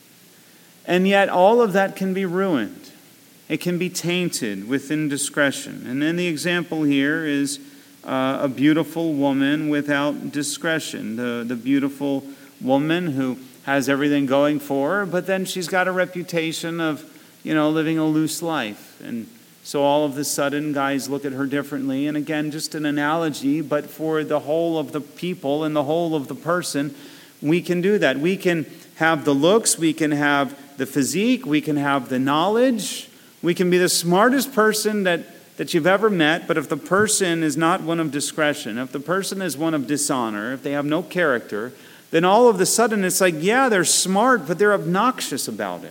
And yet all of that can be ruined. It can be tainted with indiscretion. And then the example here is uh, a beautiful woman without discretion. The, the beautiful woman who has everything going for her, but then she's got a reputation of, you know, living a loose life. And so all of a sudden, guys look at her differently. And again, just an analogy, but for the whole of the people and the whole of the person, we can do that. We can have the looks, we can have the physique, we can have the knowledge, we can be the smartest person that, that you've ever met, but if the person is not one of discretion, if the person is one of dishonor, if they have no character, then all of a sudden it's like, yeah, they're smart, but they're obnoxious about it.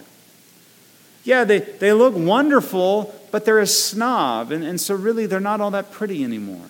Yeah, they, they look wonderful, but they're a snob, and, and so really they're not all that pretty anymore.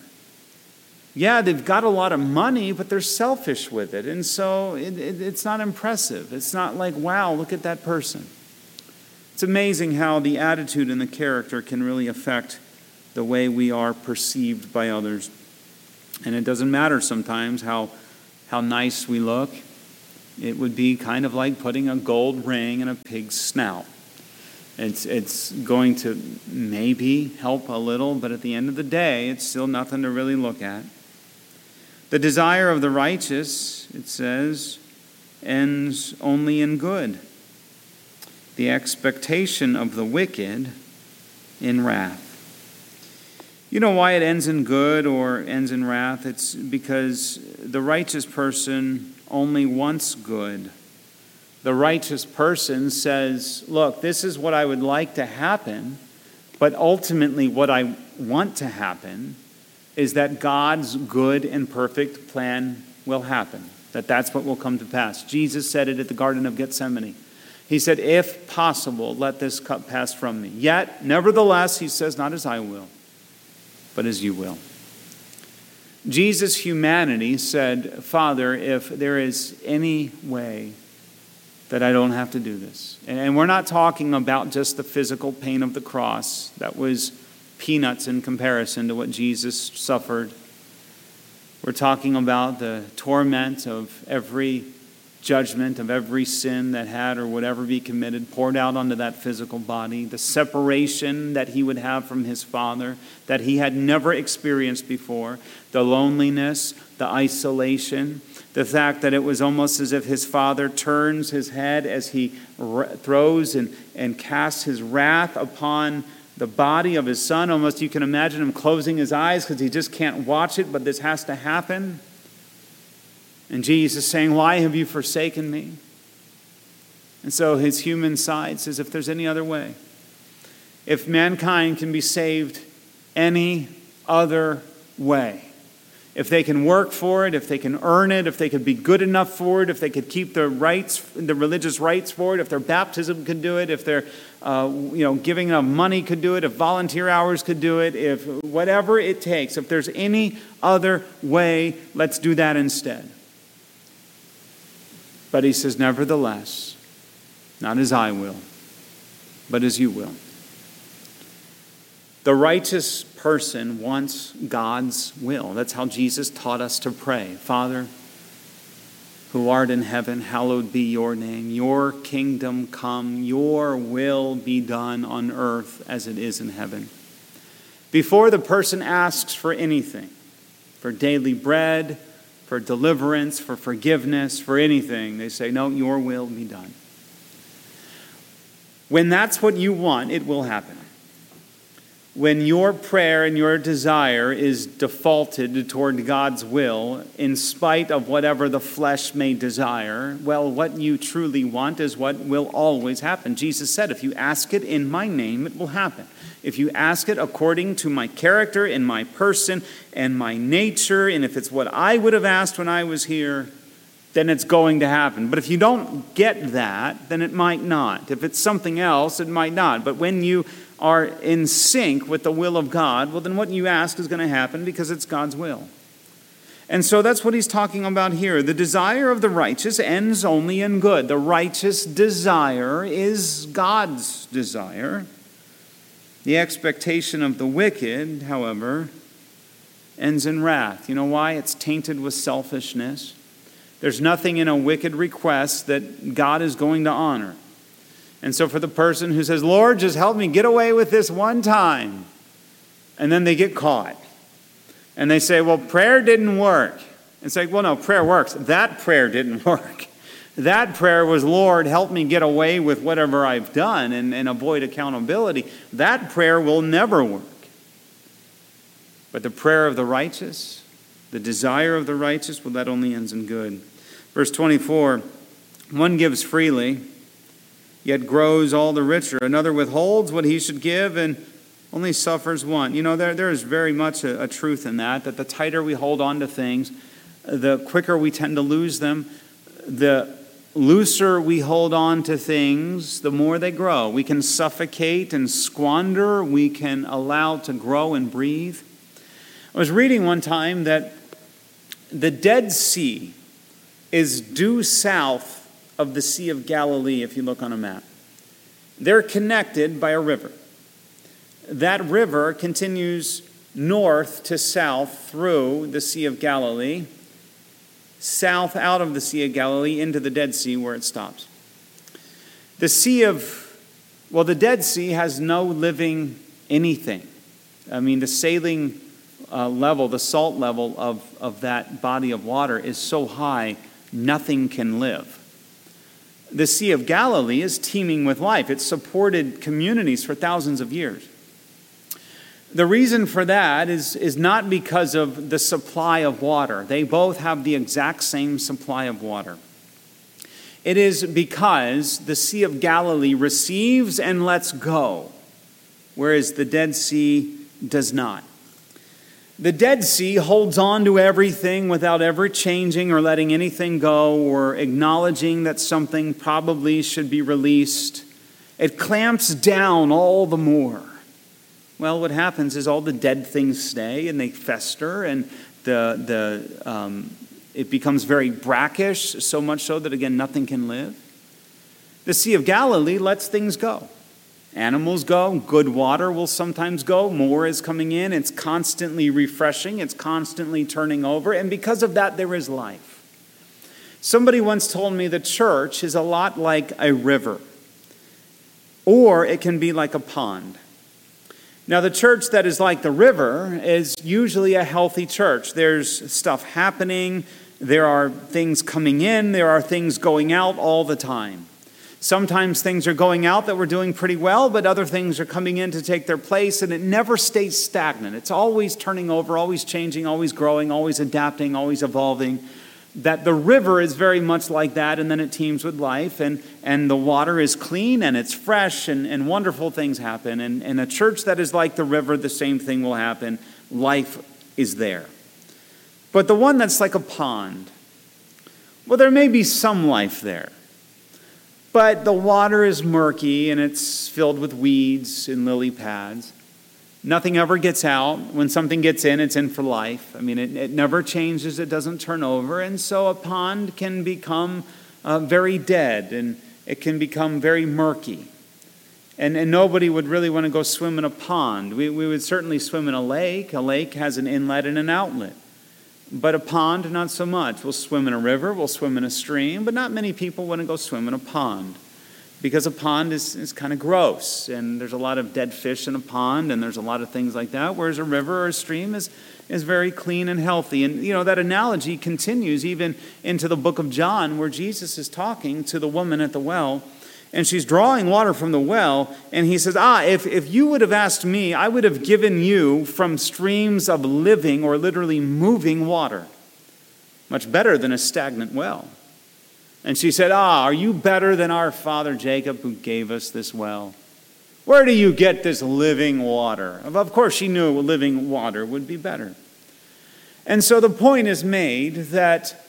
Yeah, they've got a lot of money, but they're selfish with it, and so it, it, it's not impressive. It's not like, wow, look at that person. It's amazing how the attitude and the character can really affect the way we are perceived by others. And it doesn't matter sometimes how, how nice we look. It would be kind of like putting a gold ring in a pig's snout. It's it's going to maybe help a little, but at the end of the day, it's still nothing to really look at. The desire of the righteous, it says, ends only in good. The expectation of the wicked in wrath. You know why it ends in good or ends in wrath? It's because the righteous person only wants good. The righteous person says, look, this is what I would like to happen, but ultimately what I want to happen is that God's good and perfect plan will happen, that that's what will come to pass. Jesus said it at the Garden of Gethsemane. He said, if possible, let this cup pass from me. Yet, nevertheless, he says, not as I will, but as you will. Jesus' humanity said, Father, if there is any way that I don't have to do this. And we're not talking about just the physical pain of the cross. That was peanuts in comparison to what Jesus suffered. We're talking about the torment of every judgment of every sin that had or would ever be committed poured out onto that physical body, the separation that he would have from his Father that he had never experienced before, the loneliness, the isolation, the fact that it was almost as if his Father turns his head as he r- throws and, and casts his wrath upon the body of his Son. Almost you can imagine him closing his eyes because he just can't watch it, but this has to happen. And Jesus saying, why have you forsaken me? And so his human side says, if there's any other way, if mankind can be saved any other way, if they can work for it, if they can earn it, if they could be good enough for it, if they could keep the rights, the religious rights for it, if their baptism could do it, if their uh, you know, giving of money could do it, if volunteer hours could do it, if whatever it takes, if there's any other way, let's do that instead. But he says, nevertheless, not as I will, but as you will. The righteous person wants God's will. That's how Jesus taught us to pray. Father, who art in heaven, hallowed be your name. Your kingdom come, your will be done on earth as it is in heaven. Before the person asks for anything, for daily bread, for deliverance, for forgiveness, for anything, they say, no, your will be done. When that's what you want, it will happen. When your prayer and your desire is defaulted toward God's will, in spite of whatever the flesh may desire, well, what you truly want is what will always happen. Jesus said, if you ask it in my name, it will happen. If you ask it according to my character and my person and my nature, and if it's what I would have asked when I was here, then it's going to happen. But if you don't get that, then it might not. If it's something else, it might not. But when you are in sync with the will of God, well, then what you ask is going to happen because it's God's will. And so that's what he's talking about here. The desire of the righteous ends only in good. The righteous desire is God's desire. The expectation of the wicked, however, ends in wrath. You know why? It's tainted with selfishness. There's nothing in a wicked request that God is going to honor. And so for the person who says, Lord, just help me get away with this one time, and then they get caught. And they say, well, prayer didn't work. And say, well, no, prayer works. That prayer didn't work. That prayer was, Lord, help me get away with whatever I've done and, and avoid accountability. That prayer will never work. But the prayer of the righteous, the desire of the righteous, well, that only ends in good. Verse twenty-four, one gives freely, yet grows all the richer. Another withholds what he should give and only suffers want. You know, there, there is very much a, a truth in that, that the tighter we hold on to things, the quicker we tend to lose them. The looser we hold on to things, the more they grow. We can suffocate and squander. We can allow to grow and breathe. I was reading one time that the Dead Sea is due south of the Sea of Galilee, if you look on a map. They're connected by a river. That river continues north to south through the Sea of Galilee, south out of the Sea of Galilee into the Dead Sea where it stops. The Sea of, well, the Dead Sea has no living anything. I mean, the saline uh, level, the salt level of, of that body of water is so high, nothing can live. The Sea of Galilee is teeming with life. It's supported communities for thousands of years. The reason for that is, is not because of the supply of water. They both have the exact same supply of water. It is because the Sea of Galilee receives and lets go, whereas the Dead Sea does not. The Dead Sea holds on to everything without ever changing or letting anything go or acknowledging that something probably should be released. It clamps down all the more. Well, what happens is all the dead things stay and they fester, and the the um, it becomes very brackish, so much so that, again, nothing can live. The Sea of Galilee lets things go. Animals go, good water will sometimes go, more is coming in, it's constantly refreshing, it's constantly turning over, and because of that there is life. Somebody once told me the church is a lot like a river, or it can be like a pond. Now, the church that is like the river is usually a healthy church. There's stuff happening, there are things coming in, there are things going out all the time. Sometimes things are going out that we're doing pretty well, but other things are coming in to take their place, and it never stays stagnant. It's always turning over, always changing, always growing, always adapting, always evolving. That the river is very much like that, and then it teems with life, and, and the water is clean, and it's fresh, and, and wonderful things happen. And, and a church that is like the river, the same thing will happen. Life is there. But the one that's like a pond, well, there may be some life there. But the water is murky, and it's filled with weeds and lily pads. Nothing ever gets out. When something gets in, it's in for life. I mean, it, it never changes. It doesn't turn over. And so a pond can become uh, very dead, and it can become very murky. And, and nobody would really want to go swim in a pond. We, we would certainly swim in a lake. A lake has an inlet and an outlet. But a pond, not so much. We'll swim in a river. We'll swim in a stream. But not many people want to go swim in a pond, because a pond is, is kind of gross, and there's a lot of dead fish in a pond, and there's a lot of things like that, whereas a river or a stream is, is very clean and healthy. And, you know, that analogy continues even into the book of John, where Jesus is talking to the woman at the well, and she's drawing water from the well, and he says, ah, if, if you would have asked me, I would have given you from streams of living or literally moving water. Much better than a stagnant well. And she said, ah, are you better than our father Jacob, who gave us this well? Where do you get this living water? Of course, she knew living water would be better. And so the point is made that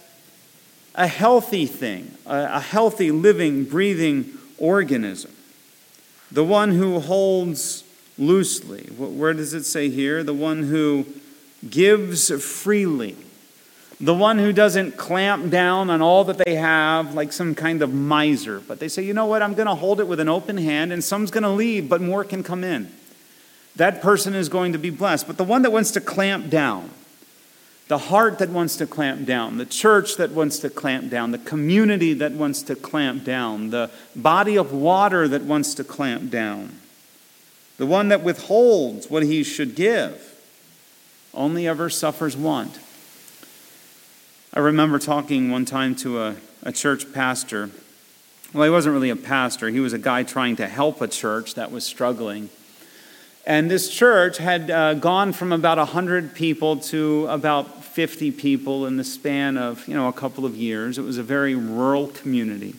a healthy thing, a healthy, living, breathing organism, the one who holds loosely, where does it say here? The one who gives freely. The one who doesn't clamp down on all that they have like some kind of miser. But they say, you know what, I'm going to hold it with an open hand, and some's going to leave, but more can come in. That person is going to be blessed. But the one that wants to clamp down, the heart that wants to clamp down, the church that wants to clamp down, the community that wants to clamp down, the body of water that wants to clamp down, the one that withholds what he should give, only ever suffers want. I remember talking one time to a, a church pastor. Well, he wasn't really a pastor. He was a guy trying to help a church that was struggling. And this church had uh, gone from about one hundred people to about fifty people in the span of, you know, a couple of years. It was a very rural community.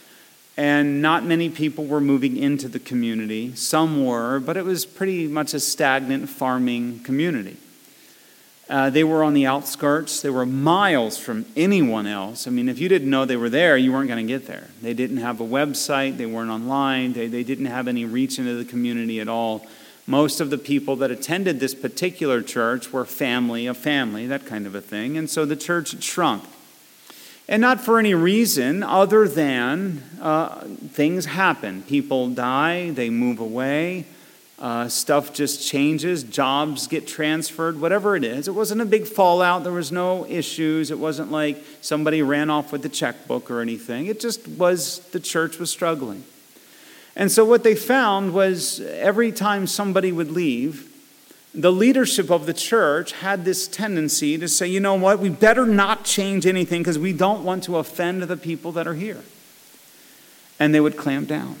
And not many people were moving into the community. Some were, but it was pretty much a stagnant farming community. Uh, they were on the outskirts. They were miles from anyone else. I mean, if you didn't know they were there, you weren't going to get there. They didn't have a website. They weren't online. They, they didn't have any reach into the community at all. Most of the people that attended this particular church were family of family, that kind of a thing. And so the church had shrunk. And not for any reason other than uh, things happen. People die. They move away. Uh, stuff just changes, jobs get transferred, whatever it is. It wasn't a big fallout. There was no issues. It wasn't like somebody ran off with the checkbook or anything. It just was the church was struggling. And so what they found was every time somebody would leave, the leadership of the church had this tendency to say, you know what, we better not change anything because we don't want to offend the people that are here. And they would clamp down.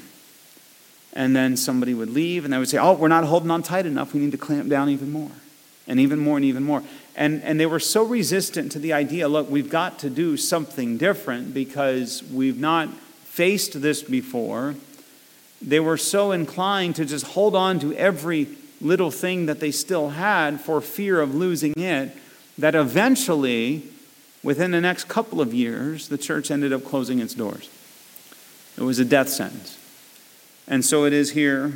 And then somebody would leave, and they would say, oh, we're not holding on tight enough. We need to clamp down even more, and even more, and even more. And, and they were so resistant to the idea, look, we've got to do something different because we've not faced this before. They were so inclined to just hold on to every little thing that they still had for fear of losing it, that eventually, within the next couple of years, the church ended up closing its doors. It was a death sentence. And so it is here,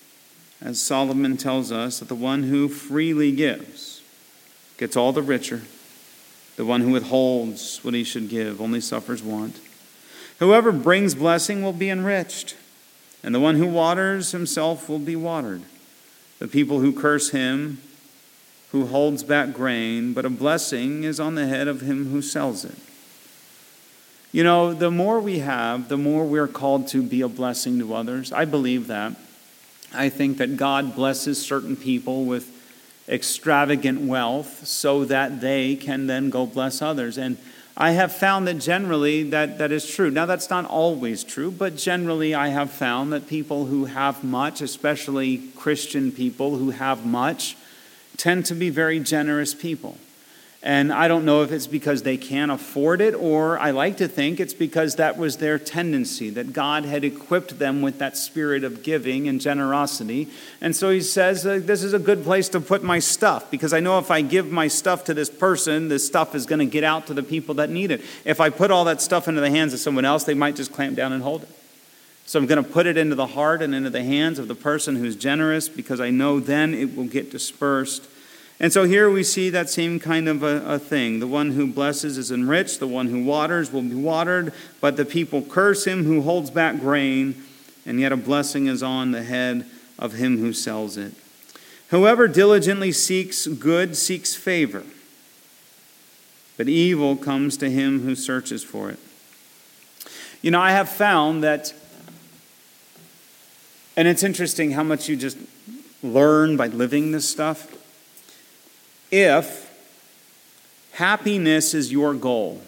as Solomon tells us, that the one who freely gives gets all the richer. The one who withholds what he should give only suffers want. Whoever brings blessing will be enriched, and the one who waters himself will be watered. The people who curse him, who holds back grain, but a blessing is on the head of him who sells it. You know, the more we have, the more we're called to be a blessing to others. I believe that. I think that God blesses certain people with extravagant wealth so that they can then go bless others. And I have found that generally that, that is true. Now, that's not always true, but generally I have found that people who have much, especially Christian people who have much, tend to be very generous people. And I don't know if it's because they can't afford it, or I like to think it's because that was their tendency, that God had equipped them with that spirit of giving and generosity. And so he says, uh, this is a good place to put my stuff, because I know if I give my stuff to this person, this stuff is going to get out to the people that need it. If I put all that stuff into the hands of someone else, they might just clamp down and hold it. So I'm going to put it into the heart and into the hands of the person who's generous, because I know then it will get dispersed. And so here we see that same kind of a, a thing. The one who blesses is enriched. The one who waters will be watered. But the people curse him who holds back grain. And yet a blessing is on the head of him who sells it. Whoever diligently seeks good seeks favor. But evil comes to him who searches for it. You know, I have found that, and it's interesting how much you just learn by living this stuff. If happiness is your goal,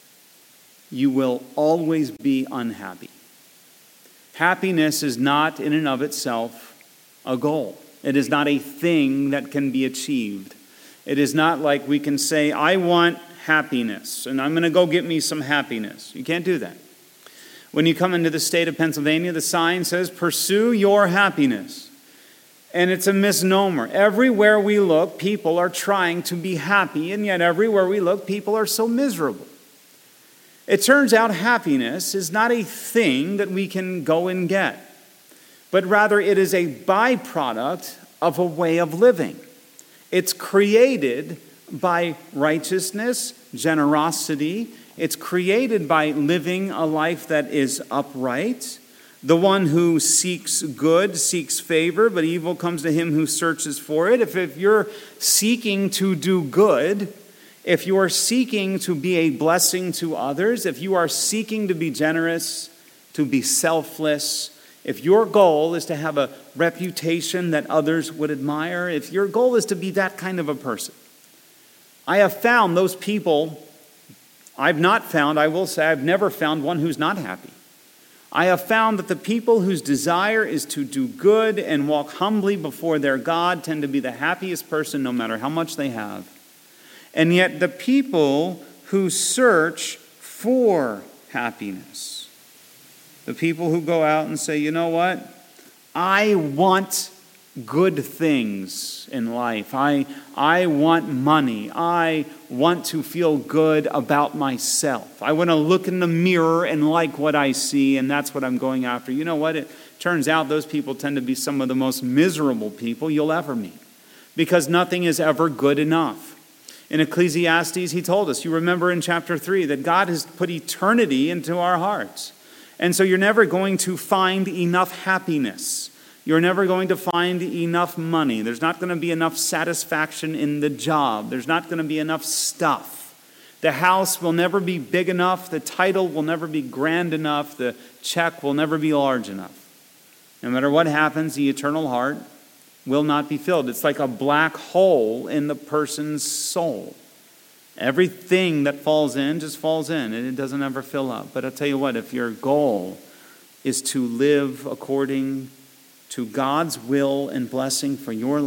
you will always be unhappy. Happiness is not in and of itself a goal. It is not a thing that can be achieved. It is not like we can say, I want happiness, and I'm going to go get me some happiness. You can't do that. When you come into the state of Pennsylvania, the sign says, pursue your happiness. And it's a misnomer. Everywhere we look, people are trying to be happy, and yet everywhere we look, people are so miserable. It turns out happiness is not a thing that we can go and get, but rather it is a byproduct of a way of living. It's created by righteousness, generosity. It's created by living a life that is upright. The one who seeks good seeks favor, but evil comes to him who searches for it. If, if you're seeking to do good, if you are seeking to be a blessing to others, if you are seeking to be generous, to be selfless, if your goal is to have a reputation that others would admire, if your goal is to be that kind of a person, I have found those people, I've not found, I will say, I've never found one who's not happy. I have found that the people whose desire is to do good and walk humbly before their God tend to be the happiest person no matter how much they have. And yet the people who search for happiness, the people who go out and say, you know what, I want good things in life. I, I want money. I want to feel good about myself. I want to look in the mirror and like what I see, and that's what I'm going after. You know what? It turns out those people tend to be some of the most miserable people you'll ever meet, because nothing is ever good enough. In Ecclesiastes, he told us, you remember in chapter three, that God has put eternity into our hearts. And so you're never going to find enough happiness. You're never going to find enough money. There's not going to be enough satisfaction in the job. There's not going to be enough stuff. The house will never be big enough. The title will never be grand enough. The check will never be large enough. No matter what happens, the eternal heart will not be filled. It's like a black hole in the person's soul. Everything that falls in just falls in, and it doesn't ever fill up. But I'll tell you what, if your goal is to live according to God's will and blessing for your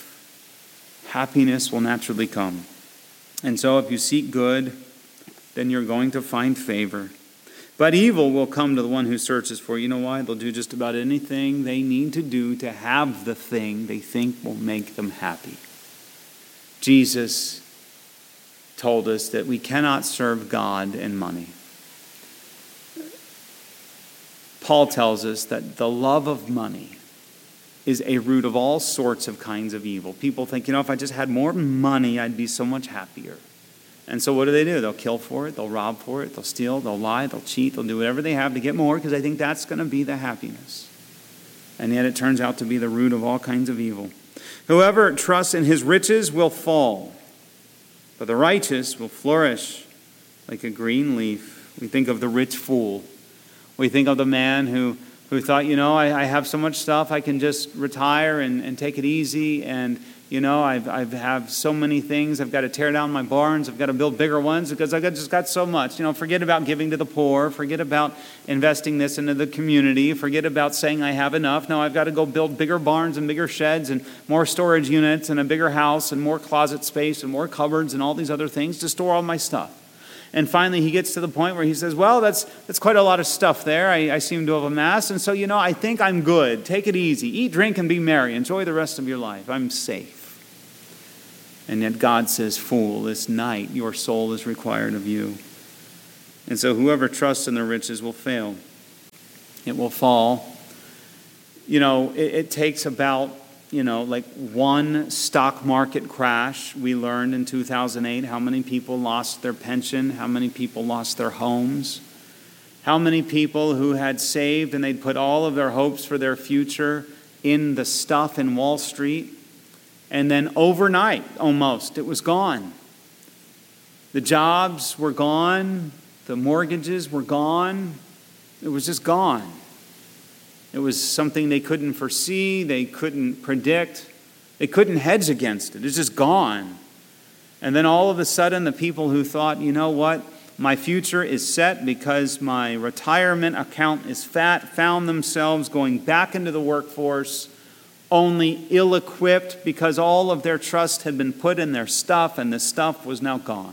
life, happiness will naturally come. And so if you seek good, then you're going to find favor. But evil will come to the one who searches for. You know why? They'll do just about anything they need to do to have the thing they think will make them happy. Jesus told us that we cannot serve God and money. Paul tells us that the love of money is a root of all sorts of kinds of evil. People think, you know, if I just had more money, I'd be so much happier. And so what do they do? They'll kill for it, they'll rob for it, they'll steal, they'll lie, they'll cheat, they'll do whatever they have to get more because they think that's going to be the happiness. And yet it turns out to be the root of all kinds of evil. Whoever trusts in his riches will fall, but the righteous will flourish like a green leaf. We think of the rich fool. We think of the man who, who thought, you know, I, I have so much stuff, I can just retire and, and take it easy. And, you know, I've, I've have so many things. I've got to tear down my barns. I've got to build bigger ones because I've got, just got so much. You know, forget about giving to the poor. Forget about investing this into the community. Forget about saying I have enough. No, I've got to go build bigger barns and bigger sheds and more storage units and a bigger house and more closet space and more cupboards and all these other things to store all my stuff. And finally, he gets to the point where he says, well, that's that's quite a lot of stuff there. I, I seem to have amassed. And so, you know, I think I'm good. Take it easy. Eat, drink, and be merry. Enjoy the rest of your life. I'm safe. And yet God says, fool, this night your soul is required of you. And so whoever trusts in the riches will fail. It will fall. You know, it, it takes about, you know, like one stock market crash. We learned in two thousand eight how many people lost their pension, how many people lost their homes, how many people who had saved and they'd put all of their hopes for their future in the stuff in Wall Street. And then overnight, almost, it was gone. The jobs were gone. The mortgages were gone. It was just gone. It was something they couldn't foresee. They couldn't predict. They couldn't hedge against it. It's just gone. And then all of a sudden, the people who thought, you know what, my future is set because my retirement account is fat, found themselves going back into the workforce only ill-equipped because all of their trust had been put in their stuff and the stuff was now gone.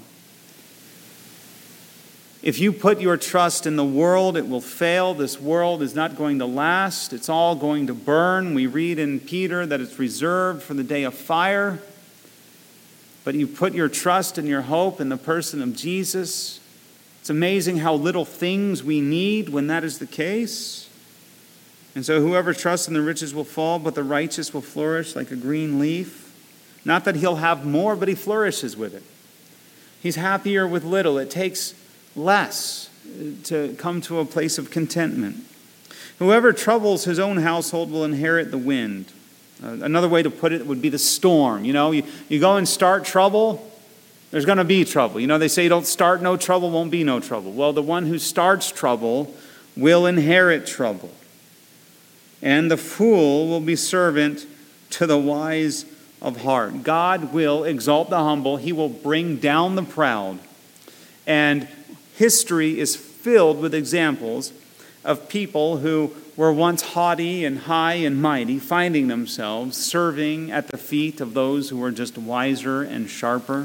If you put your trust in the world, it will fail. This world is not going to last. It's all going to burn. We read in Peter that it's reserved for the day of fire. But you put your trust and your hope in the person of Jesus. It's amazing how little things we need when that is the case. And so whoever trusts in the riches will fall, but the righteous will flourish like a green leaf. Not that he'll have more, but he flourishes with it. He's happier with little. It takes less to come to a place of contentment. Whoever troubles his own household will inherit the wind. Uh, another way to put it would be the storm. You know, you, you go and start trouble, there's going to be trouble. You know, they say don't start no trouble, won't be no trouble. Well, the one who starts trouble will inherit trouble. And the fool will be servant to the wise of heart. God will exalt the humble. He will bring down the proud. And history is filled with examples of people who were once haughty and high and mighty, finding themselves serving at the feet of those who were just wiser and sharper.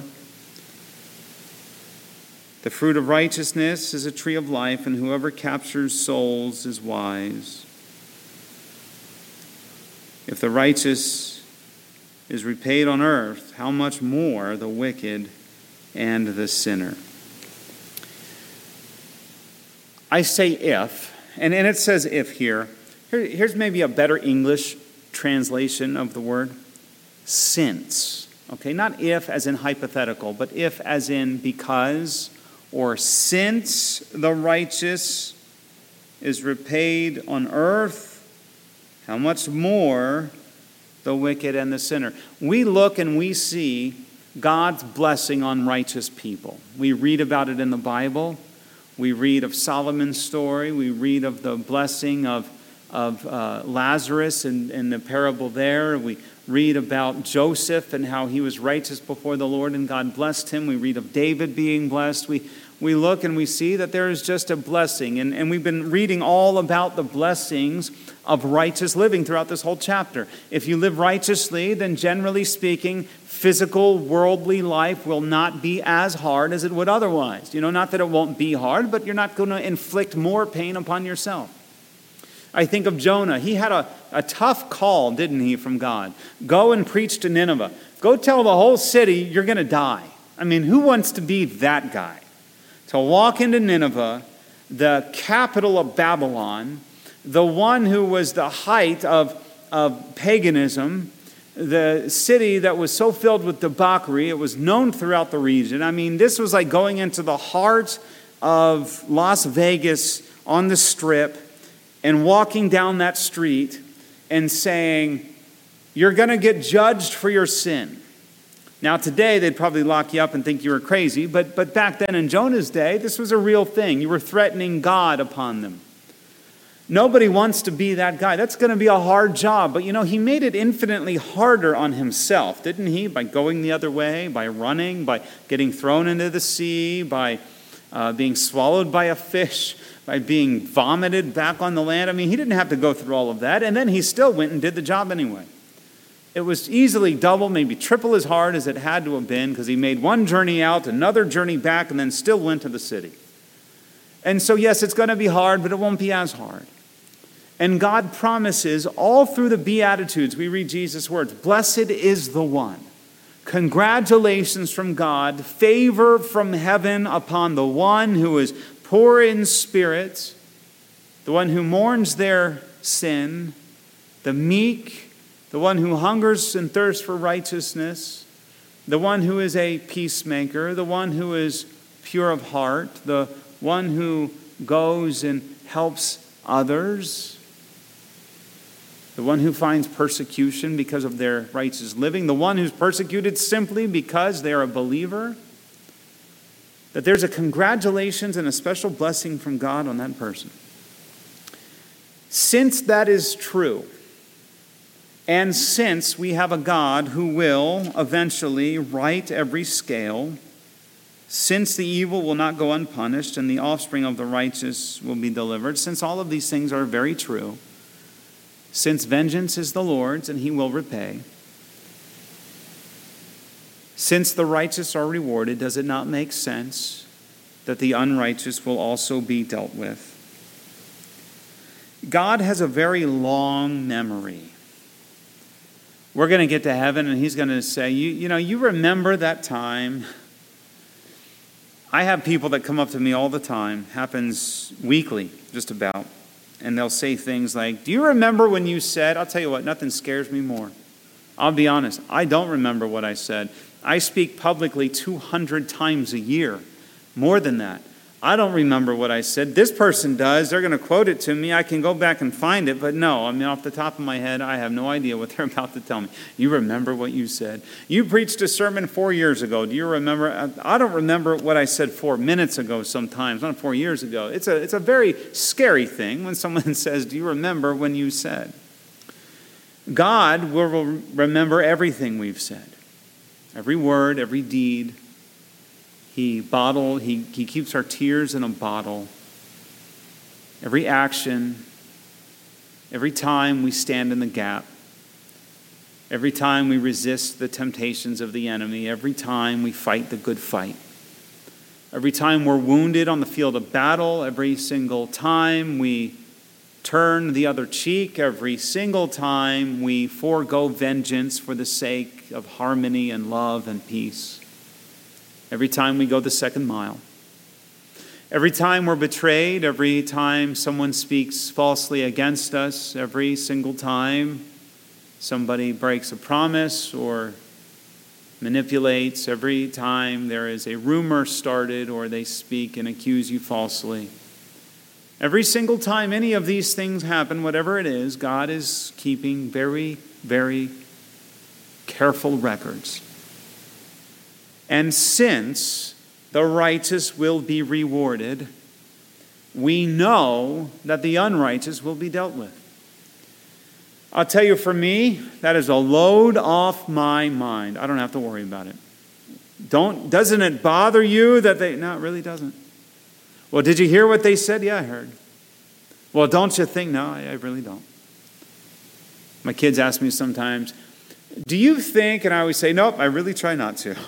The fruit of righteousness is a tree of life, and whoever captures souls is wise. If the righteous is repaid on earth, how much more the wicked and the sinner? I say if, and, and it says if here. here. Here's maybe a better English translation of the word. Since. Okay, not if as in hypothetical, but if as in because, or since the righteous is repaid on earth, how much more the wicked and the sinner? We look and we see God's blessing on righteous people. We read about it in the Bible. We read of Solomon's story. We read of the blessing of, of uh, Lazarus in, in the parable there. We read about Joseph and how he was righteous before the Lord and God blessed him. We read of David being blessed. We We look and we see that there is just a blessing. And, and we've been reading all about the blessings of righteous living throughout this whole chapter. If you live righteously, then generally speaking, physical, worldly life will not be as hard as it would otherwise. You know, not that it won't be hard, but you're not going to inflict more pain upon yourself. I think of Jonah. He had a, a tough call, didn't he, from God? Go and preach to Nineveh. Go tell the whole city you're going to die. I mean, who wants to be that guy? To walk into Nineveh, the capital of Babylon, the one who was the height of, of paganism, the city that was so filled with debauchery, it was known throughout the region. I mean, this was like going into the heart of Las Vegas on the Strip and walking down that street and saying, you're going to get judged for your sin. Now, today, they'd probably lock you up and think you were crazy, but, but back then in Jonah's day, this was a real thing. You were threatening God upon them. Nobody wants to be that guy. That's going to be a hard job. But, you know, he made it infinitely harder on himself, didn't he? By going the other way, by running, by getting thrown into the sea, by uh, being swallowed by a fish, by being vomited back on the land. I mean, he didn't have to go through all of that. And then he still went and did the job anyway. It was easily double, maybe triple as hard as it had to have been, because he made one journey out, another journey back, and then still went to the city. And so, yes, it's going to be hard, but it won't be as hard. And God promises all through the Beatitudes, we read Jesus' words, blessed is the one. Congratulations from God, favor from heaven upon the one who is poor in spirit, the one who mourns their sin, the meek, the one who hungers and thirsts for righteousness, the one who is a peacemaker, the one who is pure of heart, the one who goes and helps others, the one who finds persecution because of their righteous living, the one who's persecuted simply because they are a believer, that there's a congratulations and a special blessing from God on that person. Since that is true, and since we have a God who will eventually right every scale, since the evil will not go unpunished and the offspring of the righteous will be delivered, since all of these things are very true, since vengeance is the Lord's and he will repay, since the righteous are rewarded, does it not make sense that the unrighteous will also be dealt with? God has a very long memory. We're going to get to heaven and he's going to say, you, you know, you remember that time. I have people that come up to me all the time, happens weekly, just about. And they'll say things like, do you remember when you said, I'll tell you what, nothing scares me more. I'll be honest, I don't remember what I said. I speak publicly two hundred times a year, more than that. I don't remember what I said. This person does. They're going to quote it to me. I can go back and find it. But no, I mean, off the top of my head, I have no idea what they're about to tell me. You remember what you said. You preached a sermon four years ago. Do you remember? I don't remember what I said four minutes ago sometimes, not four years ago. It's a, it's a very scary thing when someone says, do you remember when you said? God will remember everything we've said. Every word, every deed. He bottle, he, he keeps our tears in a bottle. Every action, every time we stand in the gap, every time we resist the temptations of the enemy, every time we fight the good fight, every time we're wounded on the field of battle, every single time we turn the other cheek, every single time we forego vengeance for the sake of harmony and love and peace. Every time we go the second mile. Every time we're betrayed, every time someone speaks falsely against us, every single time somebody breaks a promise or manipulates, every time there is a rumor started or they speak and accuse you falsely. Every single time any of these things happen, whatever it is, God is keeping very, very careful records. And since the righteous will be rewarded, we know that the unrighteous will be dealt with. I'll tell you, for me, that is a load off my mind. I don't have to worry about it. Don't, doesn't it bother you that they... No, it really doesn't. Well, did you hear what they said? Yeah, I heard. Well, don't you think? No, I, I really don't. My kids ask me sometimes, do you think? And I always say, nope, I really try not to.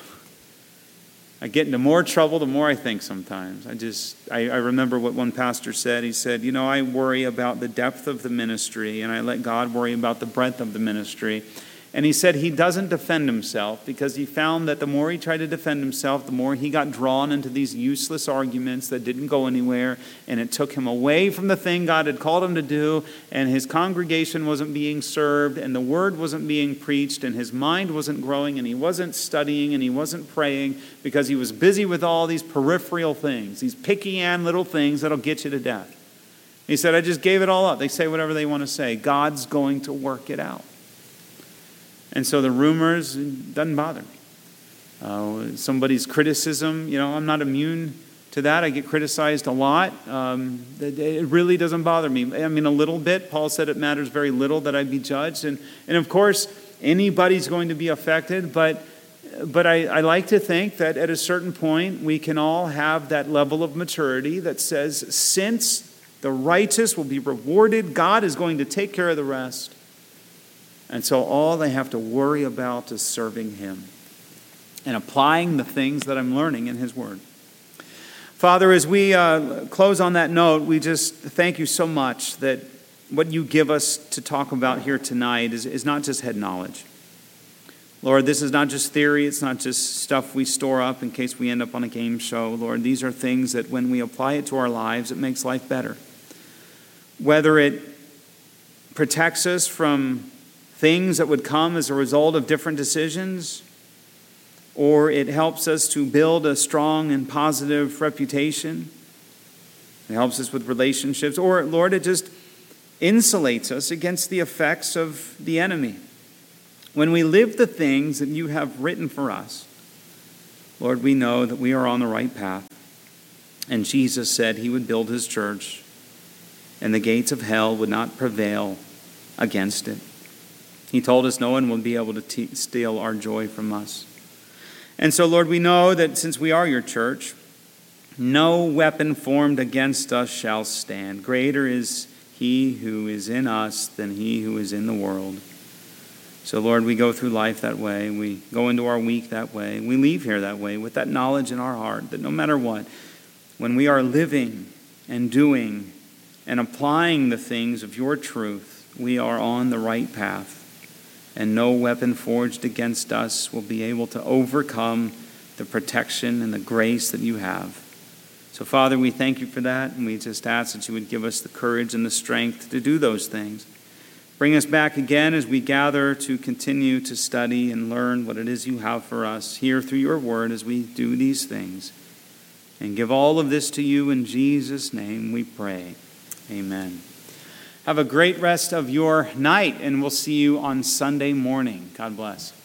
I get into more trouble the more I think sometimes. I just, I, I remember what one pastor said. He said, you know, I worry about the depth of the ministry and I let God worry about the breadth of the ministry. And he said he doesn't defend himself because he found that the more he tried to defend himself, the more he got drawn into these useless arguments that didn't go anywhere, and it took him away from the thing God had called him to do, and his congregation wasn't being served, and the word wasn't being preached, and his mind wasn't growing, and he wasn't studying, and he wasn't praying because he was busy with all these peripheral things, these picky-and little things that'll get you to death. He said, I just gave it all up. They say whatever they want to say. God's going to work it out. And so the rumors, it doesn't bother me. Uh, somebody's criticism, you know, I'm not immune to that. I get criticized a lot. Um, it really doesn't bother me. I mean, a little bit. Paul said it matters very little that I be judged. And, and of course, anybody's going to be affected. But, but I, I like to think that at a certain point, we can all have that level of maturity that says, since the righteous will be rewarded, God is going to take care of the rest. And so all they have to worry about is serving him and applying the things that I'm learning in his word. Father, as we uh, close on that note, we just thank you so much that what you give us to talk about here tonight is, is not just head knowledge. Lord, this is not just theory. It's not just stuff we store up in case we end up on a game show. Lord, these are things that when we apply it to our lives, it makes life better. Whether it protects us from things that would come as a result of different decisions, or it helps us to build a strong and positive reputation. It helps us with relationships. Or, Lord, it just insulates us against the effects of the enemy. When we live the things that you have written for us, Lord, we know that we are on the right path. And Jesus said he would build his church, and the gates of hell would not prevail against it. He told us no one will be able to te- steal our joy from us. And so, Lord, we know that since we are your church, no weapon formed against us shall stand. Greater is he who is in us than he who is in the world. So, Lord, we go through life that way. We go into our week that way. We leave here that way with that knowledge in our heart that no matter what, when we are living and doing and applying the things of your truth, we are on the right path. And no weapon forged against us will be able to overcome the protection and the grace that you have. So, Father, we thank you for that, and we just ask that you would give us the courage and the strength to do those things. Bring us back again as we gather to continue to study and learn what it is you have for us here through your word as we do these things. And give all of this to you in Jesus' name we pray. Amen. Have a great rest of your night, and we'll see you on Sunday morning. God bless.